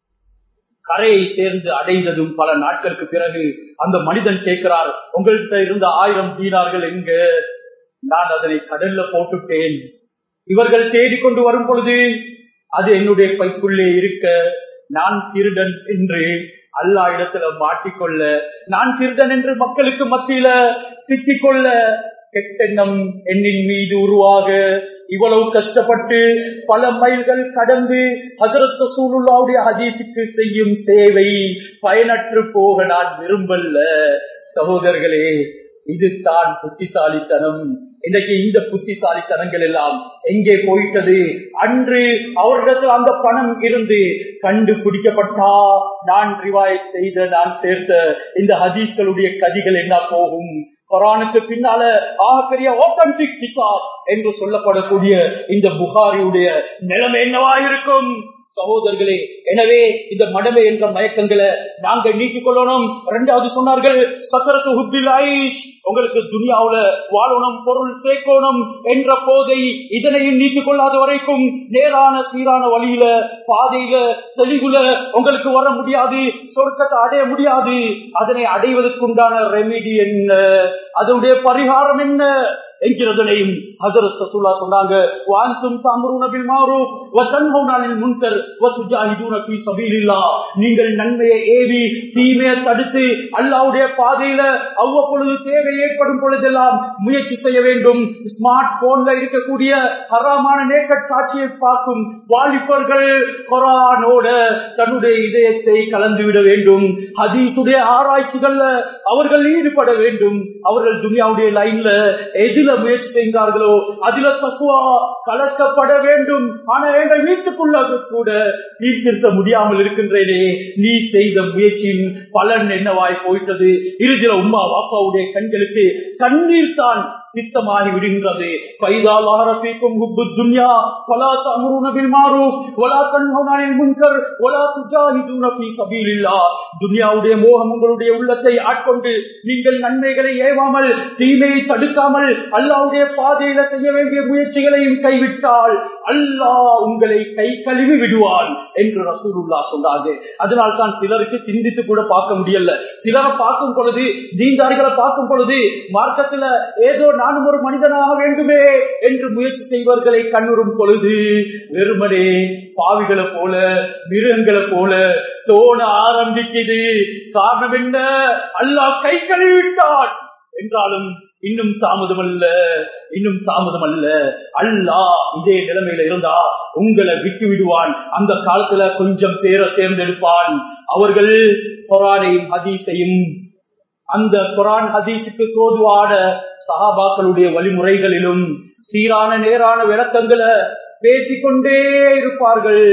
கரையை சேர்ந்து அடைந்ததும் பல நாட்களுக்கு பிறகு அந்த மனிதன் கேட்கிறார், உங்கள்கிட்ட இருந்த 1000 தீனார்கள் எங்க? நான் அதனை கடல்ல போட்டுட்டேன். இவர்கள் தேடிக்கொண்டு வரும் பொழுது அது என்னுடைய பைக்குள்ளே இருக்க நான் திருடன் என்று அல்லாஹ் இடத்துல மாட்டிக்கொள்ள, நான் திருடன் என்று மக்களுக்கு மத்தியில சிக்கிக்கொள்ள, கெட்டெண்ணம் என்னின் மீது உருவாக இவ்வளவு கஷ்டப்பட்டு பல மைல்கள் கடந்து ஹஜ்ரத் ரசூலுல்லாஹ்வுடைய ஹதீஸுக்கு செய்யும் சேவை பயனற்று போக நான் விரும்பல. சகோதரர்களே, இதுதான் புத்திசாலித்தனம். இன்றைக்கு இந்த புத்திசாலித்தனங்கள் எல்லாம் எங்கே போயிட்டது? அன்று அவர்களிடத்தில் அந்த பணம் இருந்து கண்டுபிடிக்கப்பட்டா நான் ரிவாயத் செய்த நான் சேர்த்த இந்த ஹதீஸ்களுடைய கதிகள் என்ன போகும்? குர்ஆனுக்கு பின்னால ஆகப்பெரிய ஆத்தென்டிக் கிதாப் என்று சொல்லப்படக்கூடிய இந்த புகாரியுடைய நிலைமை என்னவா இருக்கும்? சகோதரர்களே, எனவே இந்த மடமை என்ற மயக்கங்களை நாங்கள் நீக்கிக் கொள்ளணும். இரண்டாவது சொன்னார்கள், சக்கரத்து ஹுப்பில் ஆயிஷ், உங்களுக்கு துனியாவுல வாழணும், பொருள் சேர்க்கணும் என்ற போதை இதனையும் நீக்கிக் கொள்ளாத வரைக்கும் நேரான சீரான வழியில பாதையில தெளிவுல உங்களுக்கு வர முடியாது, சொர்க்கத்தை அடைய முடியாது. அதனை அடைவதற்குண்டான ரெமிடி என்ன, அதனுடைய பரிகாரம் என்ன என்கிறதனையும் ஹஜ்ரத் ரசூலுல்லாஹ் சொன்னாங்க. வான்தும் தஅம்ருன பில் மஅரூஃப் வ தன்ஹவுன அனில் முன்கர் வ துஜாஹிதுன ஃபீ ஸபீலில்லாஹ், நீங்கள் நன்மையை ஏவி தீமையை தடுத்து அல்லாஹ்வுடைய பாதையில அவ்வப்பொழுது தேவை ஏற்படும் பொழுதெல்லாம் முயற்சி செய்ய வேண்டும். ஸ்மார்ட் போன்ல இருக்கக்கூடிய ஹராமான நேக்கட் காட்சியை பார்க்கும் வாலிபர்கள் குர்ஆனோட தன்னுடைய இதயத்தை கலந்துவிட வேண்டும். ஹதீஸுடைய ஆராய்ச்சிகள்ல அவர்கள் ஈடுபட வேண்டும். அவர்கள் துனியாவுடைய லைன்ல எதில முயற்சி செய்கிறார்களோ அதில தக்வா கலக்கப்பட வேண்டும். ஆனா எங்கள் வீட்டுக்குள்ள கூட தீர்த்திருத்த முடியாமல் இருக்கின்றேனே, நீ செய்த முயற்சியின் பலன் என்னவாய் போயிட்டது? இறுதியில் உம்மா வாப்பாவுடைய கண்களுக்கு கண்ணீர் தான் சித்தமாகி விடுகின்றது. துனியாவுடைய மோகம் உங்களுடைய உள்ளத்தை ஆட்கொண்டு நீங்கள் நன்மைகளை ஏவாமல் தீமையை தடுக்காமல் அல்லாஹ்வுடைய பாதையில செய்ய வேண்டிய முயற்சிகளையும் கைவிட்டால் அல்லாஹ் உங்களை கை கழுவி விடுவான் என்று ரசூலுல்லாஹ் சொன்னாங்க. அதனால் தான் சிலருக்கு சிந்தித்து கூட பார்க்க முடியல. சிலரை பார்க்கும் பொழுது, தீன்தாரிகளை பார்க்கும் பொழுது மார்க்கத்தில் ஏதோ நானும் ஒரு மனிதனாக வேண்டுமே என்று முயற்சி செய்வர்களை கண்ணுறும் பொழுது வெறுமனே பாவிகளை போல மிருகங்களை போல தோண ஆரம்பிக்குது. காரணம் என்ன? அல்லாஹ் கை கழுவிட்டான் என்றாலும் இன்னும் தாமதமல்ல, இன்னும் தாமதமல்ல. அல்லாஹ் இதே நிலைமையில இருந்தா உங்களை விட்டு விடுவான். அந்த காலத்துல கொஞ்சம் பேரை தேர்ந்தெடுப்பான். அவர்கள் குர்ஆனையும் ஹதீஸையும் அந்த குர்ஆன் ஹதீஸுக்கு தோதுவான சஹாபாக்களுடைய வழிமுறைகளிலும் சீரான நேரான விளக்கங்களை பேசிக்கொண்டே இருப்பார்கள்.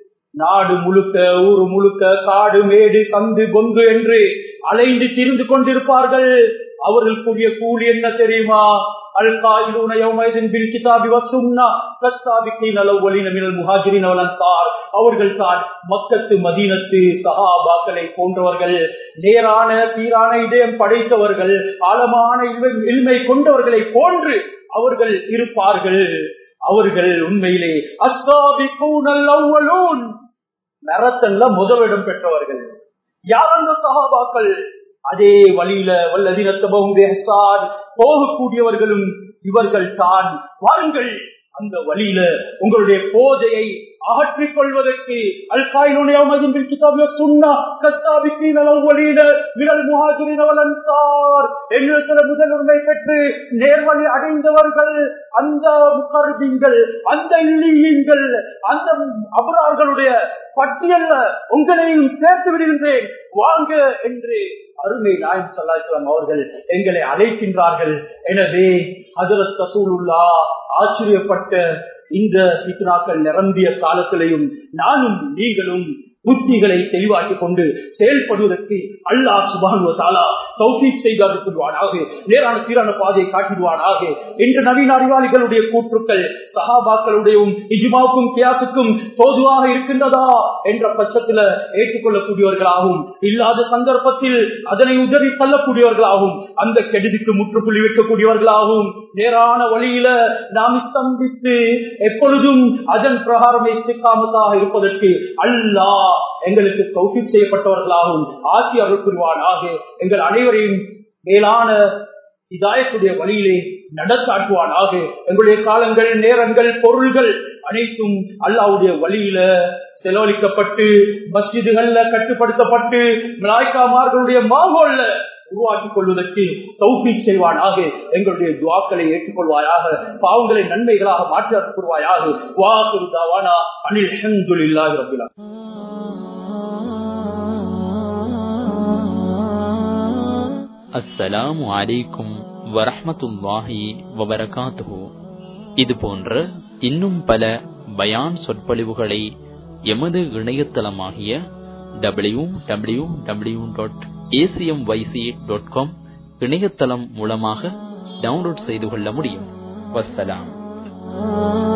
நாடு முழுக்க, ஊரு முழுக்க, காடு மேடு சந்து பொந்து என்று அலைந்து திரிந்து கொண்டிருப்பார்கள். அவர்கள் கூடிய கூலி என்ன தெரியுமா? القائلون يومئذ بالكتاب والسنة كالسابقين الأولين من المهاجرين والأنصار. அவர்கள் தான் மக்கத்து மதீனத்து சஹாபாக்களை போன்றவர்கள், நேரான சீரான இதயம் படைத்தவர்கள், ஆழமான இல்மை கொண்டவர்களை போன்று அவர்கள் இருப்பார்கள். அவர்கள் உண்மையிலே அஸ்ஸாபிகூனல் அவ்வலூன், மரத்தன்ல முதலிடம் பெற்றவர்கள். யார் அந்த சஹாபாக்கள்? அதே வழியில வல்லதீன தபவும் பிஹ்சான் போகக்கூடியவர்களும் இவர்கள் தான். வாருங்கள், அந்த வழியில உங்களுடைய போதையை அகற்றிக் கொள்வதற்கு அல்காயிலுன யௌமதின் பில் கிதாபி வஸ்ஸுன்னா கஸ்ஸாபிகீன அவ்வலீன மினல் முஹாஜிரின வல் அன்சார் என்று முதலுரிமை பெற்று நேர்வழி அடைந்தவர்கள், அந்த முகர்பிங்கள், அந்த இல்லீங்கள், அந்த அபரார்களுடைய பட்டியல்ல உங்களையும் சேர்த்து விடுகின்றேன், வாங்க என்று அருமை நாயகம் ஸல்லல்லாஹு அலைஹி வஸல்லம் அவர்கள் எங்களை அழைக்கின்றார்கள். எனவே ஹஜ்ரத் ரசூலுல்லாஹ் ஆச்சரியப்பட்ட இந்த ஃபித்னாக்கள் நிரம்பிய காலத்திலையும் நானும் நீங்களும் புத்திகளை தெளிவாக்கிக் கொண்டு செயல்படுவதற்கு அல்லாஹ் சுப்ஹானஹு வ தஆலா தௌஃபீக் செய்வானாக, நேரான சீரான பாதையை காட்டிடுவானாக. இன்று நவீன அறிவாளிகளுடைய கூற்றுக்கள் சஹாபாக்களுடையும் இஜ்மாவுக்கும் கியாசுக்கும் தோதுவாக இருக்கின்றதா என்ற பட்சத்தில் ஏற்றுக்கொள்ளக்கூடியவர்களாகவும், இல்லாத சந்தர்ப்பத்தில் அதனை உதவி தள்ளக்கூடியவர்களாகவும், அந்த கெடுதிக்கு முற்றுப்புள்ளி வைக்கக்கூடியவர்களாகவும், நேரான வழியில நாம் ஸ்தம்பித்து எப்பொழுதும் அதன் பிரகாரமே இஸ்திகாமத்தாக இருப்பதற்கு அல்லாஹ் எங்களுக்கு தௌஃபீக் செய்யப்பட்டவர்களாகவும் ஆசி அருள் புரிவானாக. எங்கள் அனைவரையும் மேலான ஹிதாயத்துடைய வழியிலே நடத்தாட்டுவானாக. எங்களுடைய காலங்கள், நேரங்கள், பொருள்கள் அனைத்தும் அல்லாஹ்வுடைய வழியில செலவழிக்கப்பட்டு மஸ்ஜிதுகள்ல கட்டுப்படுத்தப்பட்டு மலாய்க்காமார்களுடைய மாகோல்ல உருவாக்கிக் கொள்வதற்கு தௌஃபீக் செய்வானாக. எங்களுடைய துஆக்களை ஏற்றுக்கொள்வாயாக. பாவங்களை நன்மைகளாக மாற்றி அருள்வாயாக. வாஹிரு தஅவானா அனில் ஹம்துலில்லாஹி ரப்பில் ஆலமீன். அஸ்ஸலாமு அலைக்கும் வரஹ்மத்துல்லாஹி வபரகாத்துஹு. இது போன்ற இன்னும் பல பயான் சொற்பொழிவுகளை எமது இணையதளமாகிய www.acmyc.com இணையதளம் மூலமாக டவுன்லோட் செய்து கொள்ள முடியும். வஸ்ஸலாம்.